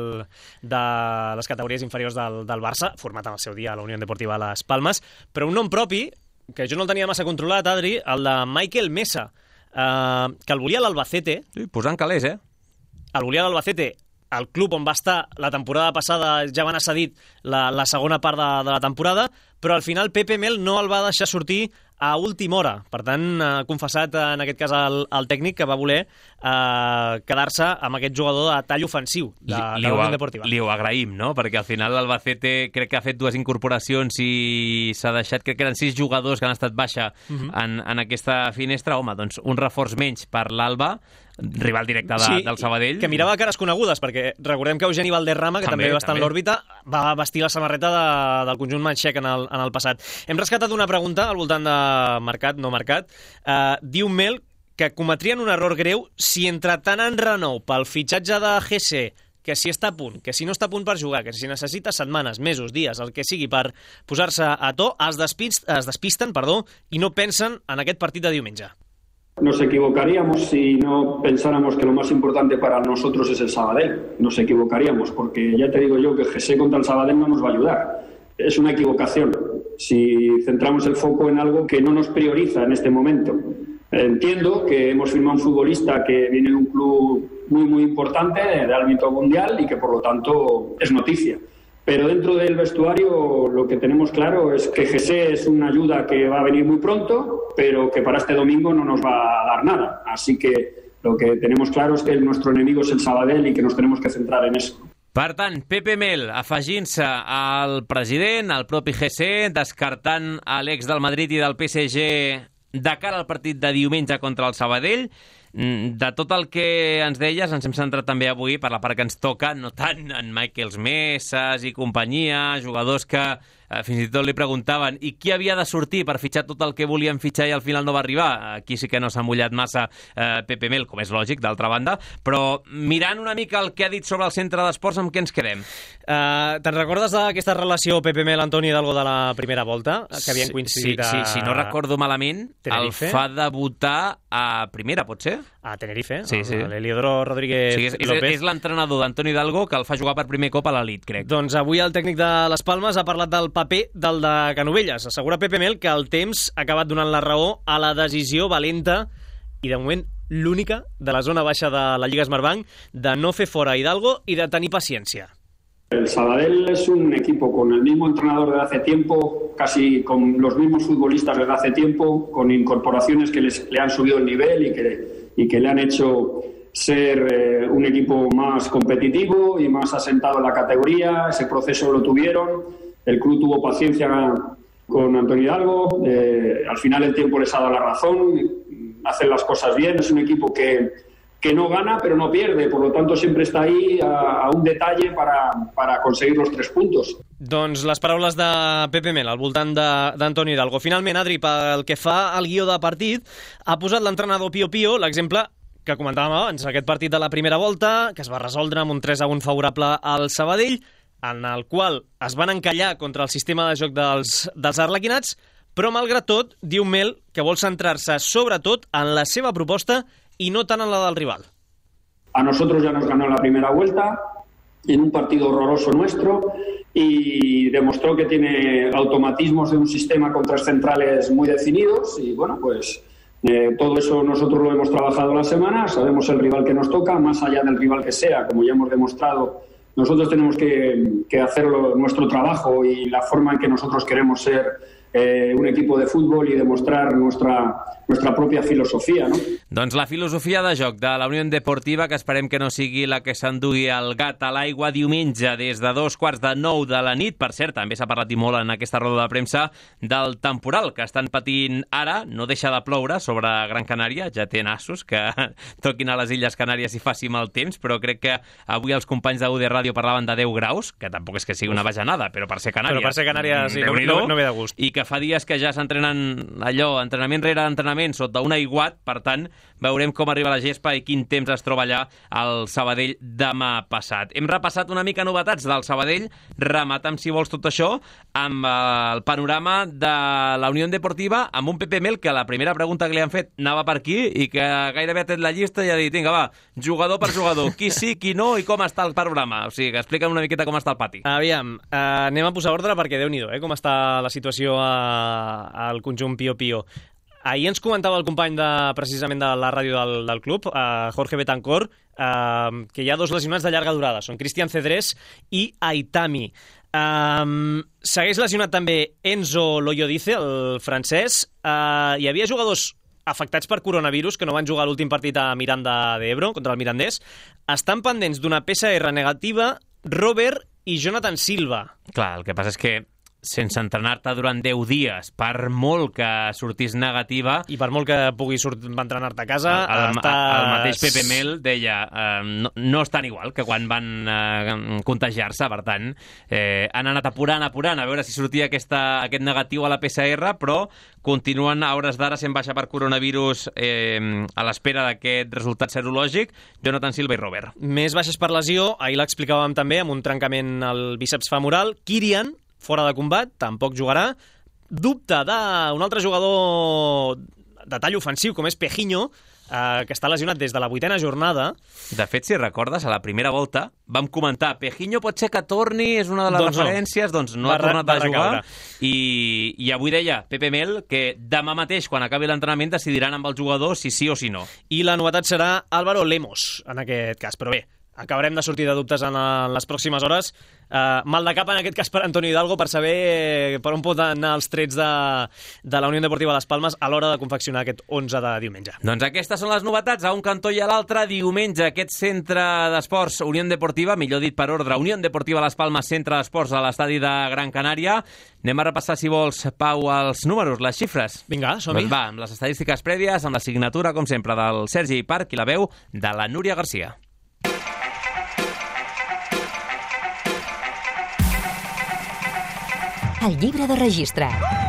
de les categories inferiors del Barça, format en el seu dia a la Unió Deportiva Las Palmas, però un nom propi, que jo no el tenia massa controlat, Adri, el de Michael Mesa, que el volia l'Albacete. Sí, posant calés, El volia l'Albacete. El club on va estar la temporada passada ja van cedit la segona part de la temporada, però al final Pepe Mel no el va deixar sortir a última hora. Per tant, ha confessat en aquest cas el tècnic que va voler quedar-se amb aquest jugador de tall ofensiu de la Unió Deportiva. Li ho agraïm, no? Perquè al final l'Albacete crec que ha fet 2 incorporacions i s'ha deixat, crec que eren 6 jugadors que han estat baixa en aquesta finestra. Home, doncs un reforç menys per l'Alba, rival directe del Sabadell. Que mirava cares conegudes, perquè recordem que Eugeni Valderrama, que també va estar en l'òrbita, va vestir la samarreta del conjunt manxec en el passat. Hem rescatat una pregunta al voltant de mercat, no mercat. Diu Mel que cometrien un error greu si entre tant en renou pel fitxatge de GC, que si està a punt, que si no està a punt per jugar, que si necessita setmanes, mesos, dies, el que sigui per posar-se a to, es despisten i no pensen en aquest partit de diumenge. Nos equivocaríamos si no pensáramos que lo más importante para nosotros es el Sabadell. Nos equivocaríamos, porque ya te digo yo que José contra el Sabadell no nos va a ayudar. Es una equivocación si centramos el foco en algo que no nos prioriza en este momento. Entiendo que hemos firmado un futbolista que viene de un club muy, muy importante, de ámbito mundial, y que por lo tanto es noticia. Pero dentro del vestuario lo que tenemos claro es que José es una ayuda que va a venir muy pronto, pero que para este domingo no nos va a dar nada. Así que lo que tenemos claro es que nuestro enemigo es el Sabadell i que nos tenemos que centrar en eso. Per tant, Pepe Mel afegint-se al president, al propi José, descartant l'ex del Madrid i del PSG de cara al partit de diumenge contra el Sabadell. De tot el que ens deies, ens hem centrat també avui per la part que ens toca, no tant en Michael Messas i companyia, jugadors que fins i tot li preguntaven i qui havia de sortir per fitxar tot el que volien fitxar i al final no va arribar. Aquí sí que no s'ha mullat massa Pepe Mel, com és lògic, d'altra banda, però mirant una mica el que ha dit sobre el centre d'esports, amb què ens quedem? Te'n recordes d'aquesta relació Pepe Mel-Antoni Hidalgo de la primera volta, que havien coincidit Sí, si no recordo malament, Tenerife? el fa debutar a primera, pot ser? A Tenerife, sí. l'Eliodoro Rodríguez López. És l'entrenador d'Antoni Hidalgo que el fa jugar per primer cop a l'elit, crec. Doncs avui el tècnic de Les Palmes ha parlat del paper del de Canovelles. Assegura Pepe Mel que el temps ha acabat donant la raó a la decisió valenta i, de moment, l'única de la zona baixa de la Lliga Smartbank de no fer fora Hidalgo i de tenir paciència. El Sabadell es un equipo con el mismo entrenador desde hace tiempo, casi con los mismos futbolistas desde hace tiempo, con incorporaciones que le han subido el nivel y que le han hecho ser un equipo más competitivo y más asentado en la categoría. Ese proceso lo tuvieron, el club tuvo paciencia con Antoni Hidalgo, al final el tiempo les ha dado la razón, hacen las cosas bien, es un equipo que no gana pero no pierde, por lo tanto siempre está ahí a un detalle para conseguir los 3 puntos. Doncs les paraules de Pepe Mel al voltant d'Antoni Hidalgo. Finalment, Adri, pel que fa al guió de partit, ha posat l'entrenador Pio Pio l'exemple que comentàvem abans, aquest partit de la primera volta, que es va resoldre amb un 3-1 favorable al Sabadell, en el qual es van encallar contra el sistema de joc dels arlequinats, però malgrat tot, diu Mel que vol centrar-se sobretot en la seva proposta y no tan en la del rival. A nosotros ya nos ganó la primera vuelta en un partido horroroso nuestro y demostró que tiene automatismos de un sistema con 3 centrales muy definidos y bueno, pues todo eso nosotros lo hemos trabajado la semana, sabemos el rival que nos toca, más allá del rival que sea, como ya hemos demostrado, nosotros tenemos que hacer nuestro trabajo y la forma en que nosotros queremos ser un equipo de fútbol y demostrar nuestra pròpia filosofia, no? Doncs la filosofia de joc de la Unió Deportiva, que esperem que no sigui la que s'endugui el gat a l'aigua diumenge des de 8:45 de la nit. Per cert, també s'ha parlat i molt en aquesta roda de premsa del temporal que estan patint ara. No deixa de ploure sobre Gran Canària, ja té nassos que toquin a les Illes Canàries i faci mal temps, però crec que avui els companys d'UD Ràdio parlaven de 10 graus, que tampoc és que sigui una bajanada, però per ser Canàries... Però per ser Canàries sí, no ve de gust. I que fa dies que ja s'entrenen allò, entrenament rere entrenament, sota un aiguat, per tant, veurem com arriba la gespa i quin temps es troba allà al Sabadell demà passat. Hem repassat una mica novetats del Sabadell, rematam, si vols, tot això, amb el panorama de la Unió Deportiva, amb un Pepe Mel que la primera pregunta que li han fet anava per aquí i que gairebé ha tret la llista i ha dit, vinga, va, jugador per jugador, qui sí, qui no i com està el panorama. O sigui, que explica'm una miqueta com està el pati. Aviam, anem a posar ordre perquè Déu-n'hi-do, com està la situació al conjunt Pio Pio. Ahir ens comentava el company precisament de la ràdio del club, Jorge Betancor, que hi ha 2 lesionats de llarga durada, són Cristian Cedrés i Aitami. Segueix lesionat també Enzo Loyodice, el francès. Hi havia jugadors afectats per coronavirus que no van jugar l'últim partit a Miranda de Ebro contra el Mirandés. Estan pendents d'una PCR negativa Robert i Jonathan Silva. Clar, el que passa és que sense entrenar-te durant 10 dies, per molt que sortís negativa... I per molt que puguis entrenar-te a casa... El mateix Pepe Mel deia no és tan igual que quan van contagiar-se, per tant, han anat apurant, a veure si sortia aquest negatiu a la PCR, però continuen a hores d'ara sent baixa per coronavirus a l'espera d'aquest resultat serològic, Jonathan Silva i Robert. Més baixes per lesió, ahir l'explicàvem també, amb un trencament al bíceps femoral. Kirian, fora de combat, tampoc jugarà. Dubte d'un altre jugador de tall ofensiu, com és Pejiño, que està lesionat des de la 8ª jornada. De fet, si recordes, a la primera volta vam comentar Pejiño pot ser que torni, és una de les referències, doncs no ha tornat a jugar. I avui deia Pepe Mel que demà mateix, quan acabi l'entrenament, decidiran amb el jugador si sí o si no. I la novetat serà Álvaro Lemos, en aquest cas. Però bé, acabarem de sortir de dubtes en les pròximes hores. Mal de cap, en aquest cas, per Antonio Hidalgo, per saber per on pot anar els trets de la Unió Deportiva Las Palmas a l'hora de confeccionar aquest 11 de diumenge. Doncs aquestes són les novetats, a un cantó i a l'altre. Diumenge, aquest centre d'esports Unió Deportiva, millor dit per ordre, Unió Deportiva Las Palmas, centre d'esports a l'estadi de Gran Canària. Anem a repassar, si vols, Pau, els números, les xifres. Vinga, som-hi. Doncs va, amb les estadístiques prèvies, amb la signatura, com sempre, del Sergi Parc i la veu de la Núria Garcia. El llibre de registre.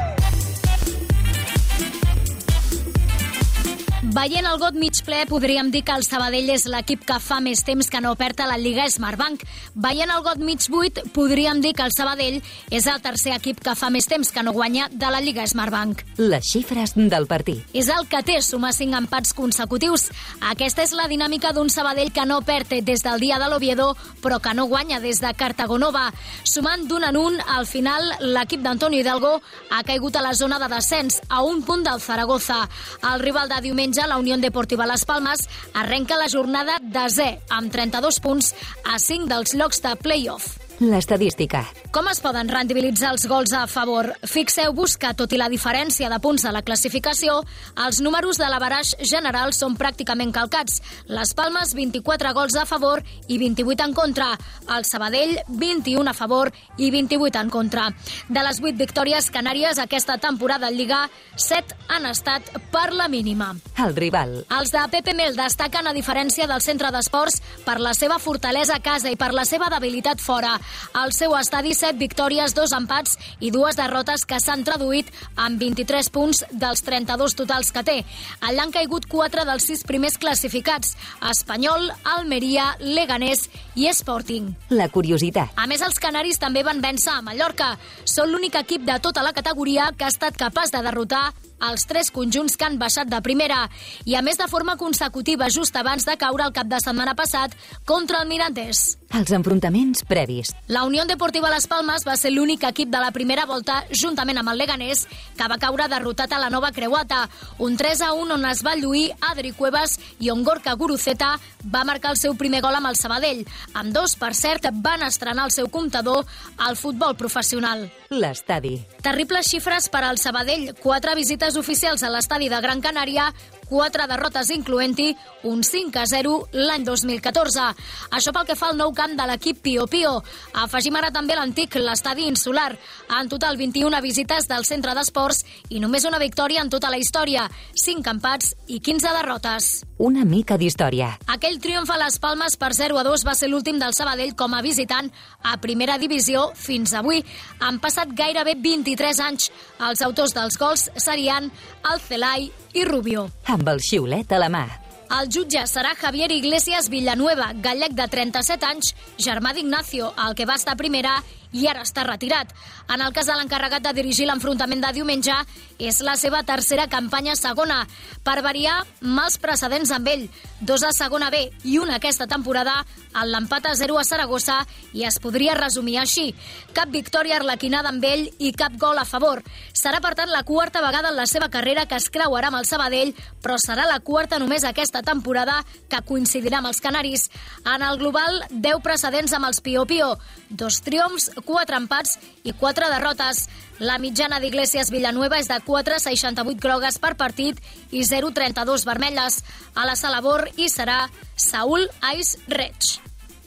Veient el got mig ple, podríem dir que el Sabadell és l'equip que fa més temps que no perd a la Lliga Smartbank. Veient el got mig buit, podríem dir que el Sabadell és el tercer equip que fa més temps que no guanya de la Lliga Smartbank. Les xifres del partit. És el que té sumar 5 empats consecutius. Aquesta és la dinàmica d'un Sabadell que no perd des del dia de l'Oviedo, però que no guanya des de Cartagonova. Sumant d'un en un, al final, l'equip d'Antonio Hidalgo ha caigut a la zona de descens, a un punt del Zaragoza. El rival de diumenge, la Unió Deportiva Las Palmas, arrenca la jornada desè, amb 32 punts a 5 dels llocs de play-off. L'estadística. Com es poden rendibilitzar els gols a favor? Fixeu-vos que, tot i la diferència de punts de la classificació, els números de l'averaix general són pràcticament calcats. Les Palmes, 24 gols a favor i 28 en contra. El Sabadell, 21 a favor i 28 en contra. De les 8 victòries canàries aquesta temporada en Lliga, 7 han estat per la mínima. El rival. Els de Pepe Mel destaquen, a diferència del centre d'esports, per la seva fortalesa a casa i per la seva debilitat fora. Al seu estadi, 7 victòries, 2 empats i 2 derrotes que s'han traduït en 23 punts dels 32 totals que té. Allà han caigut 4 dels 6 primers classificats: Espanyol, Almeria, Leganés i Sporting. La curiositat. A més, els canaris també van vèncer a Mallorca. Són l'únic equip de tota la categoria que ha estat capaç de derrotar els 3 conjunts que han baixat de primera, i a més de forma consecutiva just abans de caure el cap de setmana passat contra el Mirandés. Els enfrontaments previs. La Unió Deportiva Las Palmas va ser l'únic equip de la primera volta, juntament amb el Leganés, que va caure derrotat a la Nova Creuata. Un 3-1 on es va lluir Adri Cuevas i on Gorka Guruceta va marcar el seu primer gol amb el Sabadell. Ambdós, per cert, van estrenar el seu comptador al futbol professional. L'estadi. Terribles xifres per al Sabadell. 4 visites oficials a l'estadi de Gran Canària, 4 derrotes incloent-hi un 5-0 l'any 2014. Això pel que fa al nou camp de l'equip Pio Pio. Afegim ara també l'antic, l'estadi insular. En total 21 visites del centre d'esports i només una victòria en tota la història. 5 empats i 15 derrotes. Una mica d'història. Aquell triomf a Les Palmes per 0-2 va ser l'últim del Sabadell com a visitant a primera divisió fins avui. Han passat gairebé 23 anys. Els autors dels gols serien Alcelai i Rubio. Amb el xiulet a la mà. El jutge serà Javier Iglesias Villanueva, gallec de 37 anys, germà d'Ignacio, el que va estar a primera i ara està retirat. En el cas de l'encarregat de dirigir l'enfrontament de diumenge, és la seva tercera campanya a segona. Per variar, mals precedents amb ell. 2 a segona B i 1 aquesta temporada, en l'empat a 0 a Saragossa, i es podria resumir així: cap victòria arlequinada amb ell i cap gol a favor. Serà, per tant, la 4a vegada en la seva carrera que es creuarà amb el Sabadell, però serà la 4a només aquesta temporada que coincidirà amb els canaris. En el global, 10 precedents amb els Pio Pio, 2 triomfs, 4 empats i 4 derrotes. La mitjana d'Iglesias Villanueva és de 4,68 grogues per partit i 0,32 vermelles. A la sala Bor hi serà Saúl Ais Reig.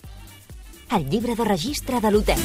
El llibre de registre de l'hotel.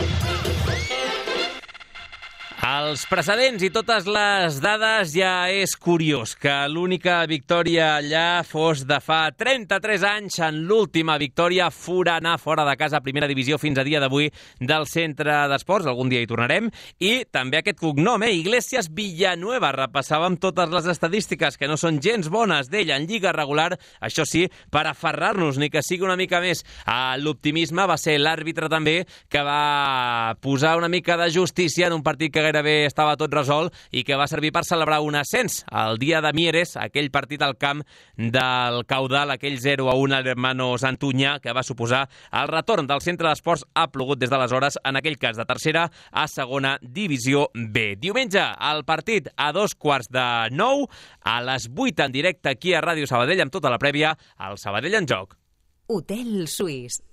Els precedents i totes les dades, ja és curiós que l'única victòria allà fos de fa 33 anys, en l'última victòria forana fora de casa a primera divisió fins a dia d'avui del centre d'esports. Algun dia hi tornarem. I també aquest cognom, Iglesias Villanueva. Repassàvem totes les estadístiques que no són gens bones d'ell en lliga regular. Això sí, per aferrar-nos, ni que sigui una mica més a l'optimisme, va ser l'àrbitre també que va posar una mica de justícia en un partit que gairebé estava tot resolt i que va servir per celebrar un ascens. El dia de Mieres, aquell partit al camp del Caudal, aquell 0-1 al Hermanos Antuña, que va suposar el retorn del centre d'esports, ha plogut des d'aleshores, en aquell cas de tercera a segona divisió B. Diumenge, el partit a 8:45, a les 8 en directe aquí a Ràdio Sabadell, amb tota la prèvia, el Sabadell en joc. Hotel Suís.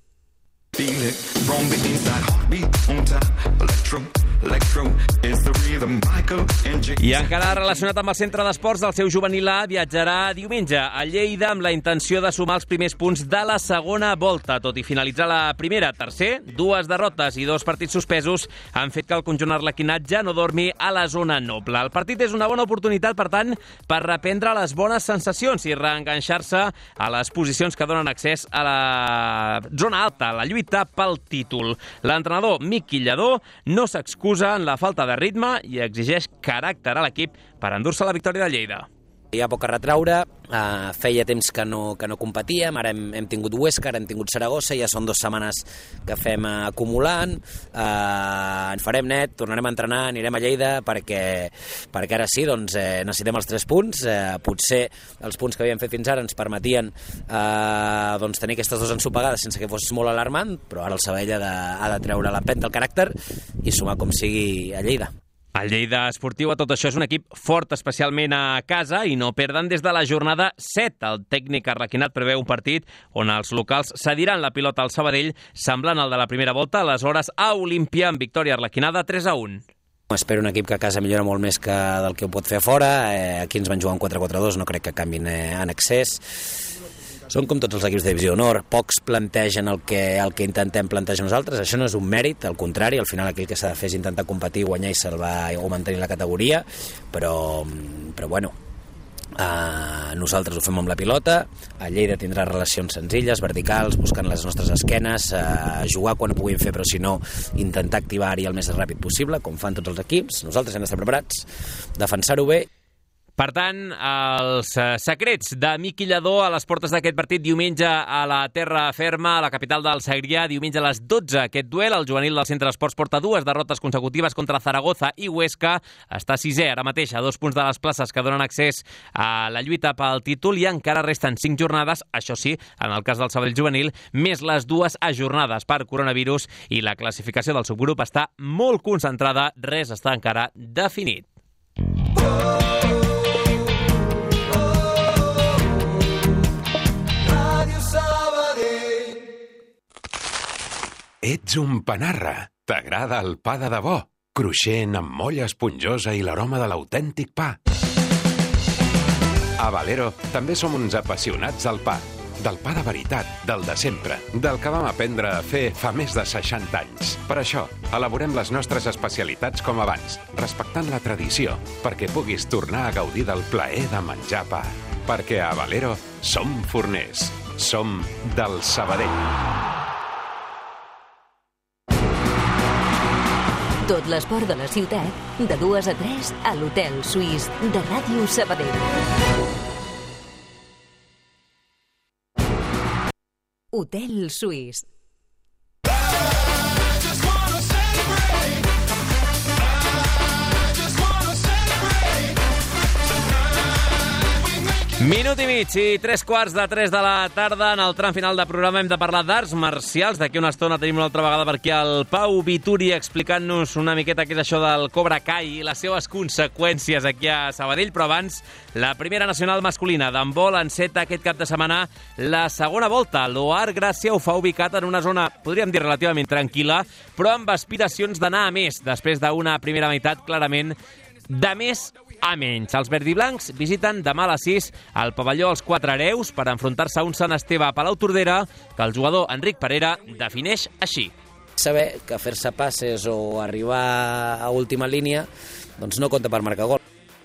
I encara relacionat amb el centre d'esports, el seu juvenil A viatjarà diumenge a Lleida amb la intenció de sumar els primers punts de la segona volta. Tot i finalitzar la primera, tercer, 2 derrotes i 2 partits suspesos han fet que el conjunt arlequinat ja no dormi a la zona noble. El partit és una bona oportunitat, per tant, per reprendre les bones sensacions i reenganxar-se a les posicions que donen accés a la zona alta, a la lluita pel títol. L'entrenador Miqui Lledó no s'excusa en la falta de ritme i exigeix caràcter a l'equip per endur-se la victòria de Lleida. Hi ha poc a retraure, feia temps que no competíem, ara hem tingut Huesca, ara hem tingut Saragossa, ja són 2 setmanes que fem acumulant, en farem net, tornarem a entrenar, anirem a Lleida, perquè ara sí, doncs, necessitem els 3 punts, potser els punts que havíem fet fins ara ens permetien doncs, tenir aquestes 2 ensopegades sense que fos molt alarmant, però ara el Sabadell ha de treure l'empenta del caràcter i sumar com sigui a Lleida. El Lleida Esportiu, a tot això, és un equip fort, especialment a casa, i no perden des de la jornada 7. El tècnic arlequinat preveu un partit on els locals cediran la pilota al Sabadell, semblant al de la primera volta, aleshores a Olímpia, amb victòria arlequinada 3-1. Espero un equip que a casa millora molt més que del que ho pot fer a fora. Aquí ens van jugar un 4-4-2, no crec que canvin en excés. Són com tots els equips de divisió d'honor, pocs plantegen el que intentem plantejar nosaltres, això no és un mèrit, al contrari, al final aquí el que s'ha de fer és intentar competir, guanyar i salvar o mantenir la categoria, però bueno, nosaltres ho fem amb la pilota, a Lleida tindrà relacions senzilles, verticals, buscant les nostres esquenes, jugar quan ho puguin fer, però si no, intentar activar-hi el més ràpid possible, com fan tots els equips, nosaltres hem d'estar preparats, defensar-ho bé. Per tant, els secrets de Miqui Lledó a les portes d'aquest partit diumenge a la terra ferma, a la capital del Segrià, diumenge a les 12. Aquest duel, el juvenil del Centre d'Esports porta 2 derrotes consecutives contra Zaragoza i Huesca. Està 6è ara mateix, a 2 punts de les places que donen accés a la lluita pel títol i encara resten 5 jornades, això sí, en el cas del Sabadell juvenil, més les 2 ajornades per coronavirus i la classificació del subgrup està molt concentrada, res està encara definit. Ets un panarra. T'agrada el pa de debò, cruixent amb molla esponjosa i l'aroma de l'autèntic pa. A Valero també som uns apassionats del pa. Del pa de veritat, del de sempre, del que vam aprendre a fer fa més de 60 anys. Per això, elaborem les nostres especialitats com abans, respectant la tradició, perquè puguis tornar a gaudir del plaer de menjar pa. Perquè a Valero som forners. Som del Sabadell. Tot l'esport de la ciutat, de 2 a 3 a l'Hotel Suís de Ràdio Sabadell. Hotel Suís. Minut i mig i 3:45 de la tarda. En el tram final del programa hem de parlar d'arts marcials. D'aquí una estona tenim una altra vegada per aquí el Pau Vituri explicant-nos una miqueta què és això del Cobra Kai i les seves conseqüències aquí a Sabadell. Però abans, la primera nacional masculina d'handbol enceta aquest cap de setmana la segona volta. L'Oar Gràcia ho fa ubicat en una zona, podríem dir, relativament tranquil·la, però amb aspiracions d'anar a més, després d'una primera meitat clarament de més a menys. Els verdiblancs visiten demà a les 6 al pavelló Els Quatre Hereus per enfrontar-se a un Sant Esteve a Palau Tordera que el jugador Enric Parera defineix així. Saber que fer-se passes o arribar a última línia doncs no compta per marcar gol.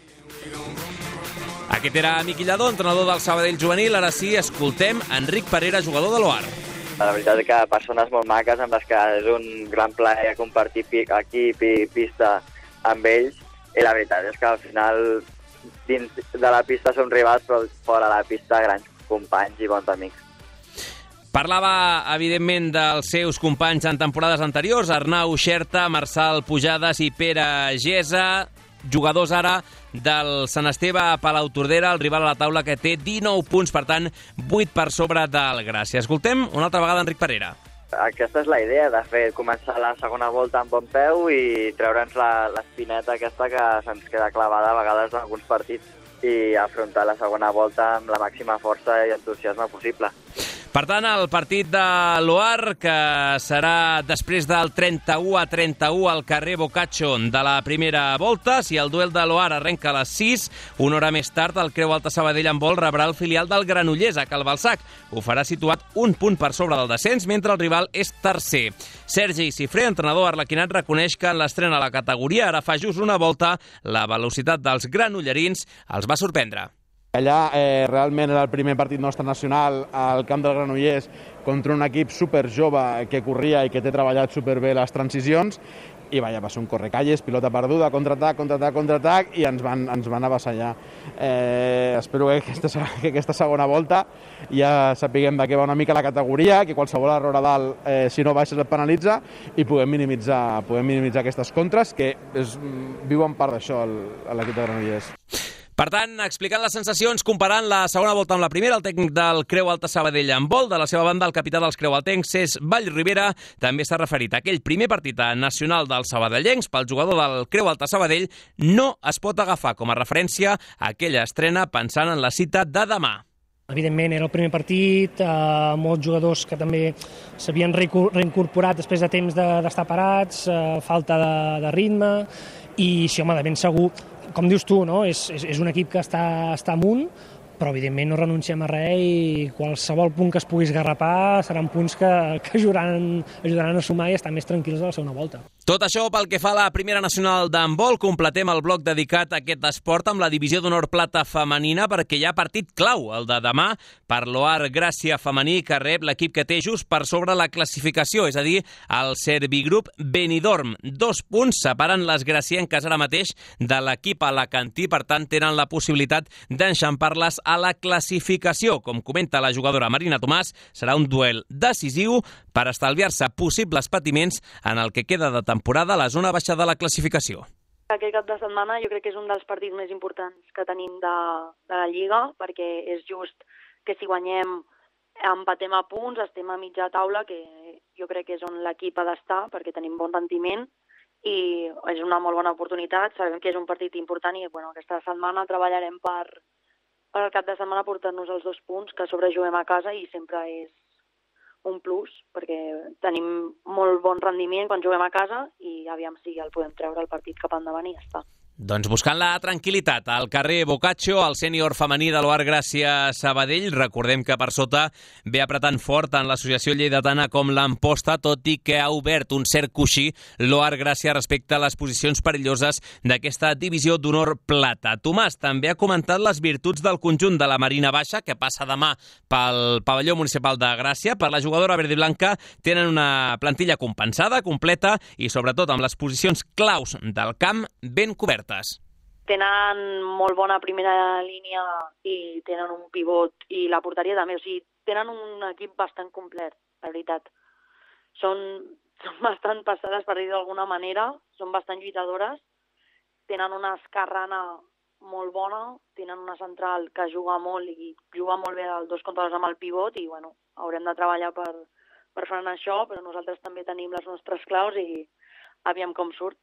Aquest era Miqui Lledó, entrenador del Sabadell juvenil. Ara sí, escoltem Enric Parera, jugador de l'Oar. La veritat és que persones molt maques amb les que és un gran plaer compartir equip i pista amb ells. I la veritat és que al final dins de la pista som rivals, però fora de la pista grans companys i bons amics. Parlava, evidentment, dels seus companys en temporades anteriors, Arnau Xerta, Marçal Pujades i Pere Gesa, jugadors ara del Sant Esteve a Palautordera, el rival a la taula que té 19 punts, per tant, 8 per sobre del Gràcia. Escoltem una altra vegada Enric Parera. Aquesta és la idea, de fet, començar la segona volta amb bon peu i treure'ns l'espineta aquesta que se'ns queda clavada a vegades en alguns partits i afrontar la segona volta amb la màxima força i entusiasme possible. Per tant, el partit de l'Oar, que serà després del 31-31 al carrer Boccaccio de la primera volta. Si el duel de l'Oar arrenca a les 6, una hora més tard, el Creu Alta Sabadell en vol rebrà el filial del Granollers a Calbalsac. Ho farà situat un punt per sobre del descens, mentre el rival és tercer. Sergi Cifré, entrenador arlequinat, reconeix que en l'estrena a la categoria, ara fa just una volta, la velocitat dels granollerins els va sorprendre. Allà realment era el primer partit nostre nacional al camp del Granollers contra un equip super jove que corria i que té treballat superbé les transicions i va ser un correcalles, pilota perduda, contraatac i ens van avassallar. Espero que aquesta segona volta ja sapiguem de què va una mica la categoria, que qualsevol error a dalt, si no baixes et penalitza, i puguem minimitzar aquestes contres que viuen part d'això a l'equip de Granollers. Per tant, explicant les sensacions, comparant la segona volta amb la primera, el tècnic del Creu Alta Sabadell en vol. De la seva banda, el capità dels creualtencs, Cesc Vallribera, també s'ha referit a aquell primer partit nacional dels sabadellencs. Pel jugador del Creu Alta Sabadell no es pot agafar com a referència a aquella estrena pensant en la cita de demà. Evidentment, era el primer partit, molts jugadors que també s'havien reincorporat després de temps d'estar parats, falta de ritme, i sí, home, de ben segur, com dius tu, no? És un equip que està amunt, però evidentment no renunciem a res i qualsevol punt que es pugui esgarrapar seran punts que ajudaran a sumar i estar més tranquils a la segona volta. Tot això pel que fa a la primera nacional d'handbol. Completem el bloc dedicat a aquest esport amb la divisió d'honor plata femenina, perquè hi ha partit clau, el de demà, per l'Oar Gràcia femení, que rep l'equip que té just per sobre la classificació, és a dir, el Servigroup Benidorm. 2 punts separen les gracienques ara mateix de l'equip alacantí, per tant tenen la possibilitat d'enxampar-les a la classificació. Com comenta la jugadora Marina Tomàs, serà un duel decisiu per estalviar-se possibles patiments en el que queda de temporada a la zona baixa de la classificació. Aquest cap de setmana jo crec que és un dels partits més importants que tenim de la Lliga, perquè és just que si guanyem empatem a punts, estem a mitja taula, que jo crec que és on l'equip ha d'estar, perquè tenim bon rendiment i és una molt bona oportunitat. Sabem que és un partit important i aquesta setmana treballarem per el cap de setmana portar-nos els 2 punts, que a sobre juguem a casa i sempre és un plus, perquè tenim molt bon rendiment quan juguem a casa i aviam si el podem treure el partit cap endavant i ja està. Doncs buscant la tranquil·litat al carrer Boccaccio, el sènior femení de l'Oar Gràcia Sabadell. Recordem que per sota ve apretant fort tant l'associació lleidatana com l'Amposta, tot i que ha obert un cert coixí l'Oar Gràcia respecte a les posicions perilloses d'aquesta divisió d'honor plata. Tomàs també ha comentat les virtuts del conjunt de la Marina Baixa, que passa demà pel pavelló municipal de Gràcia. Per la jugadora verd i blanca tenen una plantilla compensada, completa i sobretot amb les posicions claus del camp ben cobertes. Tenen molt bona primera línia i tenen un pivot i la porteria també, o sigui, tenen un equip bastant complet, la veritat. Són bastant passades, per dir d'alguna manera, són bastant lluitadores, tenen una esquerrana molt bona, tenen una central que juga molt i juga molt bé el 2 contra 2 amb el pivot i haurem de treballar per frenar això, però nosaltres també tenim les nostres claus i aviam com surt.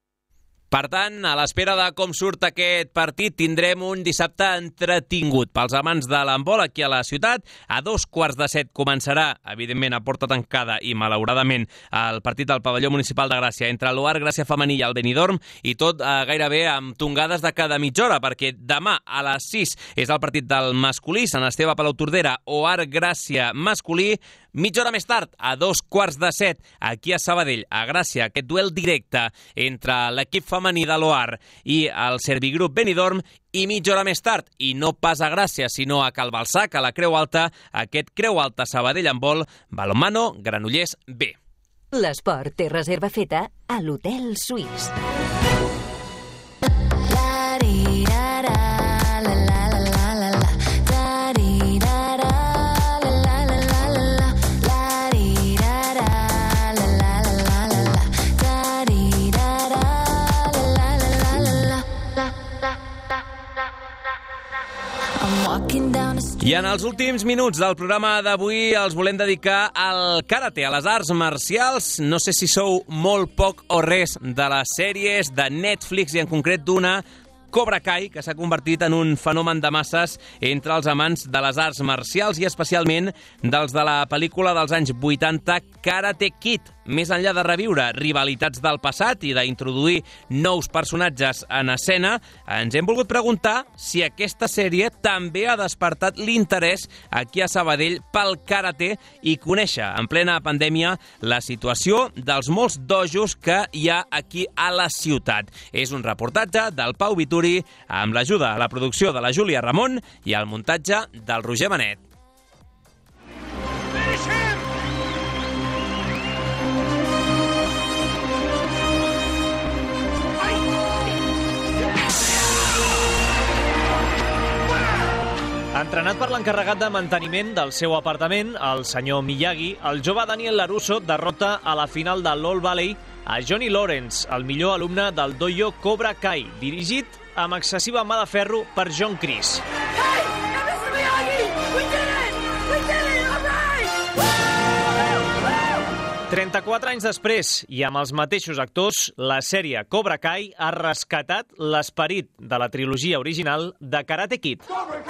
Per tant, a l'espera de com surt aquest partit, tindrem un dissabte entretingut pels amants de l'handbol aquí a la ciutat. A 6:15 començarà, evidentment, a porta tancada i, malauradament, el partit del pavelló municipal de Gràcia entre l'Oar Gràcia femení i el Benidorm, i tot gairebé amb tongades de cada mitja hora, perquè demà a les 6 és el partit del masculí, Sant Esteve a Palautordera, Oar Gràcia masculí. Mitja hora més tard, a 6:15, aquí a Sabadell, a Gràcia, aquest duel directe entre l'equip femení de l'Oar i el Servigroup Benidorm, i mitja hora més tard, i no pas a Gràcia, sinó a Calbalsac, a la Creu Alta, aquest Creu Alta Sabadell handbol, balonmano Granollers B. L'esport té reserva feta a l'Hotel Suís. I en els últims minuts del programa d'avui els volem dedicar al karate, a les arts marcials. No sé si sou molt poc o res de les sèries de Netflix i en concret d'una, Cobra Kai, que s'ha convertit en un fenomen de masses entre els amants de les arts marcials i especialment dels de la pel·lícula dels anys 80 Karate Kid. Més enllà de reviure rivalitats del passat i d'introduir nous personatges en escena, ens hem volgut preguntar si aquesta sèrie també ha despertat l'interès aquí a Sabadell pel karate i conèixer en plena pandèmia la situació dels molts dojos que hi ha aquí a la ciutat. És un reportatge del Pau Vituri amb l'ajuda a la producció de la Júlia Ramon i el muntatge del Roger Manet. Entrenat per l'encarregat de manteniment del seu apartament, el senyor Miyagi, el jove Daniel LaRusso derrota a la final de l'All Valley a Johnny Lawrence, el millor alumne del dojo Cobra Kai, dirigit amb excessiva mà de ferro per John Kreese. Hey! Mr. Miyagi! We did it! We did it! All right! 34 anys després, i amb els mateixos actors, la sèrie Cobra Kai ha rescatat l'esperit de la trilogia original de Karate Kid.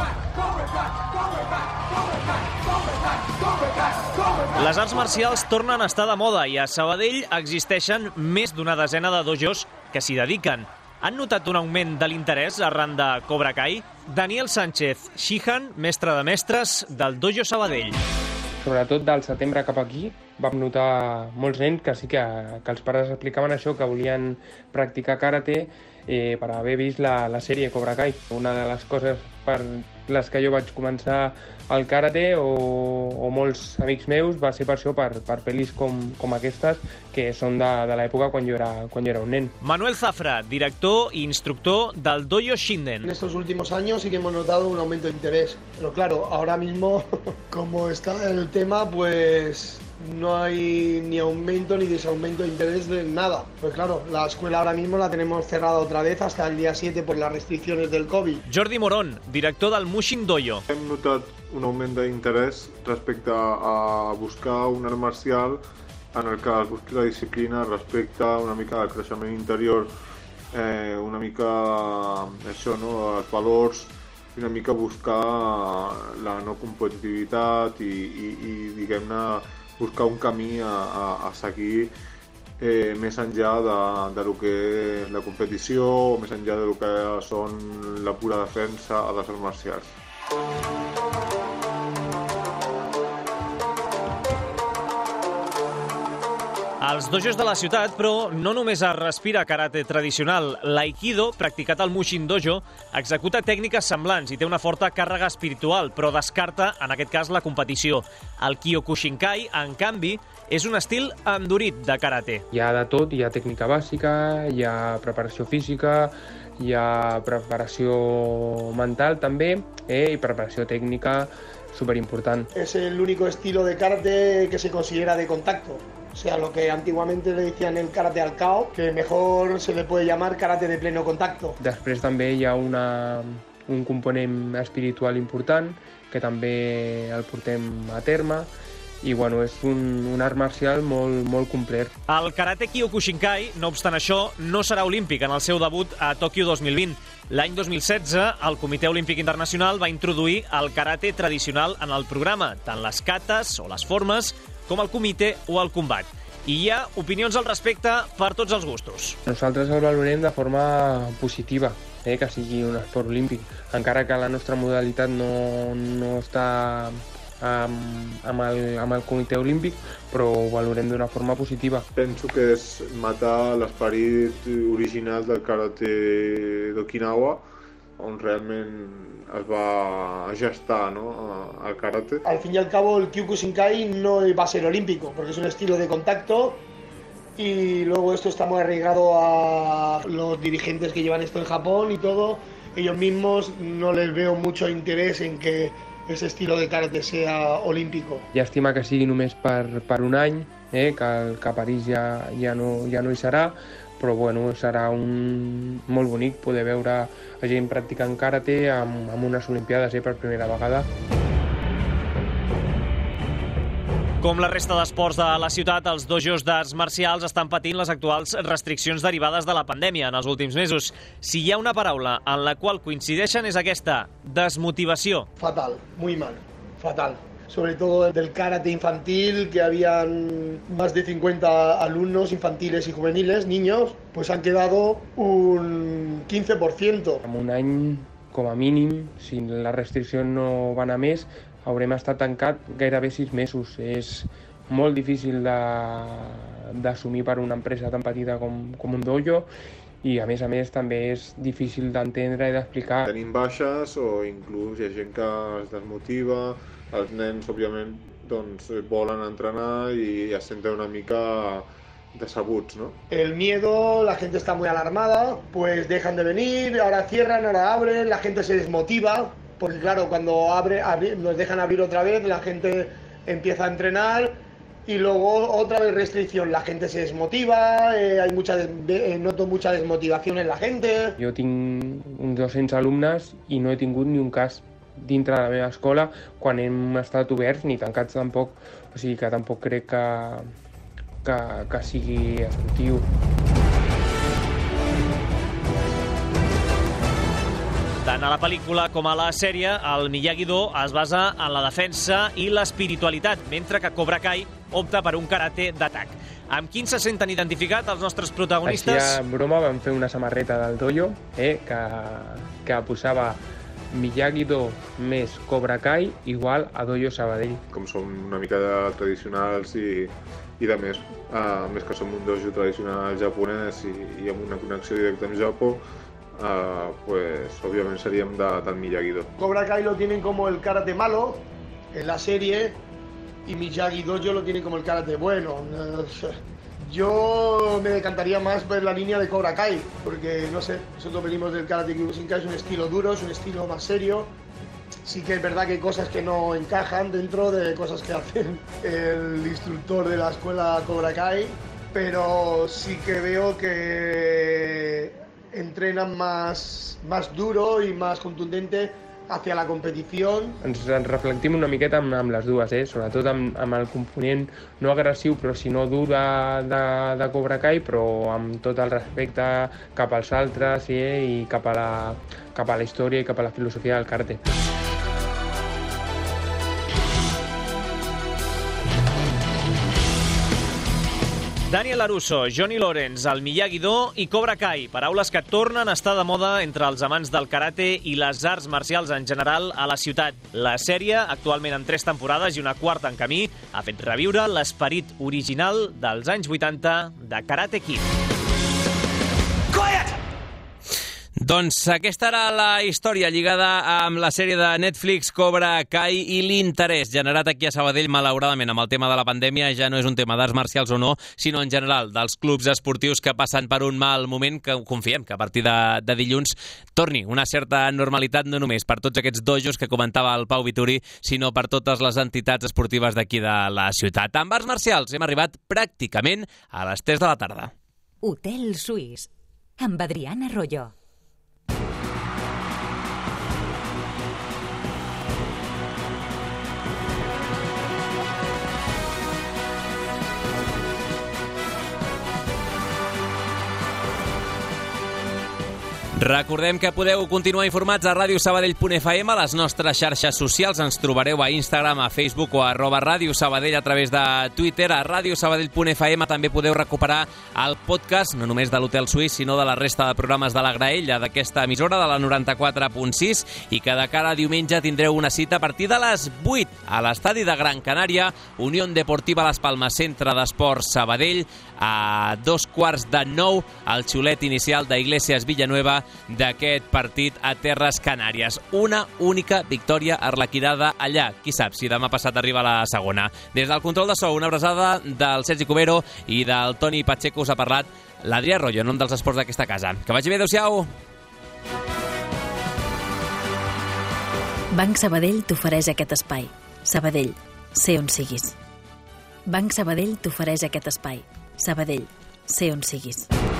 Les arts marcials tornen a estar de moda i a Sabadell existeixen més d'una desena de dojos que s'hi dediquen. Han notat un augment de l'interès arran de Cobra Kai? Daniel Sánchez Shihan, mestre de mestres del Dojo Sabadell. Sobretot del setembre cap aquí vam notar molts nens que sí que els pares explicaven això, que volien practicar karate per haver vist la sèrie Cobra Kai. Una de les coses per les que jo vaig començar el karate o molts amics meus va ser per això, per pel·lis com aquestes, que són de l'època quan jo era un nen. Manuel Zafra, director i instructor del Dojo Shinden. En estos últimos años sí que hemos notado un aumento de interés, pero claro, ahora mismo, como está el tema, pues no hay ni aumento ni desaumento de interés de nada. Pues claro, la escuela ahora mismo la tenemos cerrada otra vez hasta el día 7 por las restricciones del COVID. Jordi Morón, director del Mushin Dojo. Hem notat un augment d'interès respecte a buscar un art marcial en el que es busqui la disciplina, respecte una mica de creixement interior, una mica això, no? Els valors, una mica buscar la no competitivitat i diguem-ne, buscar un camí a seguir més enllà de lo que és la competició, més enllà de lo que són la pura defensa a les arts marcials. Als dojos de la ciutat, però, no només es respira karate tradicional. L'aikido, practicat al Mushin Dojo, executa tècniques semblants i té una forta càrrega espiritual, però descarta, en aquest cas, la competició. El Kyokushinkai, en canvi, és un estil endurit de karate. Hi ha de tot, hi ha tècnica bàsica, hi ha preparació física, hi ha preparació mental també, i preparació tècnica superimportant. Es el único estilo de karate que se considera de contacto. O sea, lo que antiguamente le decían el karate al cao, que mejor se le puede llamar karate de pleno contacto. Després també hi ha un component espiritual important, que també el portem a terme, i bueno, és un art marcial molt complet. El Karate Kyokushinkai, no obstant això, no serà olímpic en el seu debut a Tòquio 2020. L'any 2016, el Comitè Olímpic Internacional va introduir el karate tradicional en el programa, tant les katas o les formes, com el comitè o el combat. I hi ha opinions al respecte per tots els gustos. Nosaltres el valorem de forma positiva, que sigui un esport olímpic, encara que la nostra modalitat no està amb el comitè olímpic, però ho valorem d'una forma positiva. Penso que és matar l'esperit original del karate d'Okinawa, on realment es va gestar, ¿no?, al karate. Al fin y al cabo, el Kyokushinkai no va a ser olímpico, porque es un estilo de contacto, y luego esto está muy arraigado a los dirigentes que llevan esto en Japón y todo. Ellos mismos no les veo mucho interés en que ese estilo de karate sea olímpico. Llàstima que sigui només per un any, que a París ja no hi serà, però bueno, serà molt bonic poder veure a gent practicant karate amb unes Olimpiades per primera vegada. Com la resta d'esports de la ciutat, els dojos d'arts marcials estan patint les actuals restriccions derivades de la pandèmia en els últims mesos. Si hi ha una paraula en la qual coincideixen és aquesta, desmotivació. Fatal, muy mal, fatal. Sobre todo del karate infantil, que habían más de 50 alumnos infantiles y juveniles, niños, pues han quedado un 15%. En un any, com a mínim, si la restricció no va anar més, haurem estat tancat gairebé 6 mesos. És molt difícil d'assumir per una empresa tan petita com un dojo i, a més, també és difícil d'entendre i d'explicar. Tenim baixes o inclús hi ha gent que es desmotiva, els nens, òbviament, doncs, volen entrenar i es senten una mica decebuts, ¿no? El miedo, la gente está muy alarmada, pues dejan de venir, ahora cierran, ahora abren, la gente se desmotiva. Porque claro, cuando nos dejan abrir otra vez, la gente empieza a entrenar y luego otra vez restricción. La gente se desmotiva, noto mucha desmotivación en la gente. Jo tinc uns 200 alumnes i no he tingut ni un cas dintre de la meva escola quan hem estat oberts ni tancats tampoc. O sigui que tampoc crec que sigui efectiu. Tant a la pel·lícula com a la sèrie, el Miyagi-Do es basa en la defensa i l'espiritualitat, mentre que Cobra Kai opta per un karate d'atac. Amb quin se senten identificat els nostres protagonistes? Així a broma vam fer una samarreta del dojo que posava Miyagi-Do més Cobra Kai igual a Dojo Sabadell. Com som una mica tradicionals i de més que som un dojo tradicional japonès i amb una connexió directa amb Japó, pues obviamente seríamos del Miyagi-Do. Cobra Kai lo tienen como el karate malo en la serie y Miyagi-Do lo tienen como el karate bueno. Yo me decantaría más por la línea de Cobra Kai, porque no sé, nosotros venimos del karate Kyokushinkai, es un estilo duro, es un estilo más serio. Sí que es verdad que hay cosas que no encajan dentro de cosas que hacen el instructor de la escuela Cobra Kai, pero sí que veo que entrenen más duro i més contundente hacia la competició. Ens reflectim una miqueta amb les dues, sobretot amb el component no agressiu però sinó dur de Cobra Kai, però amb tot el respecte cap als altres i cap a la història i cap a la filosofia del karate. Daniel LaRusso, Johnny Lawrence, el Miyagi-Do i Cobra Kai, paraules que tornen a estar de moda entre els amants del karate i les arts marcials en general a la ciutat. La sèrie, actualment en 3 temporades i una quarta en camí, ha fet reviure l'esperit original dels anys 80 de Karate Kid. Doncs aquesta era la història lligada amb la sèrie de Netflix Cobra Kai i l'interès generat aquí a Sabadell, malauradament, amb el tema de la pandèmia. Ja no és un tema d'arts marcials o no, sinó en general dels clubs esportius que passen per un mal moment, que confiem que a partir de dilluns torni una certa normalitat, no només per tots aquests dojos que comentava el Pau Vituri, sinó per totes les entitats esportives d'aquí de la ciutat. Amb arts marcials hem arribat pràcticament a les 3 de la tarda. Hotel Suís, amb Adriana Royo. Recordem que podeu continuar informats a radiosabadell.fm, a les nostres xarxes socials. Ens trobareu a Instagram, a Facebook o a @radiosabadell a través de Twitter. A radiosabadell.fm també podeu recuperar el podcast, no només de l'Hotel Suís, sinó de la resta de programes de la graella d'aquesta emissora, de la 94.6, i que de cara a diumenge tindreu una cita a partir de les 8 a l'estadi de Gran Canària, Unió Deportiva Las Palmas, Centre d'Esports Sabadell, a 8:45, el xiulet inicial d'Iglesias Villanueva d'aquest partit a Terres Canàries. Una única victòria arlequinada allà. Qui sap si demà passat arriba la segona. Des del control de so, una abraçada del Sergi Cubero i del Toni Pacheco. Us ha parlat l'Adrià Royo, en nom dels esports d'aquesta casa. Que vagi bé, adeu-siau! Banc Sabadell t'ofereix aquest espai. Sabadell, sé on siguis. Banc Sabadell t'ofereix aquest espai. Sabadell, sé on siguis.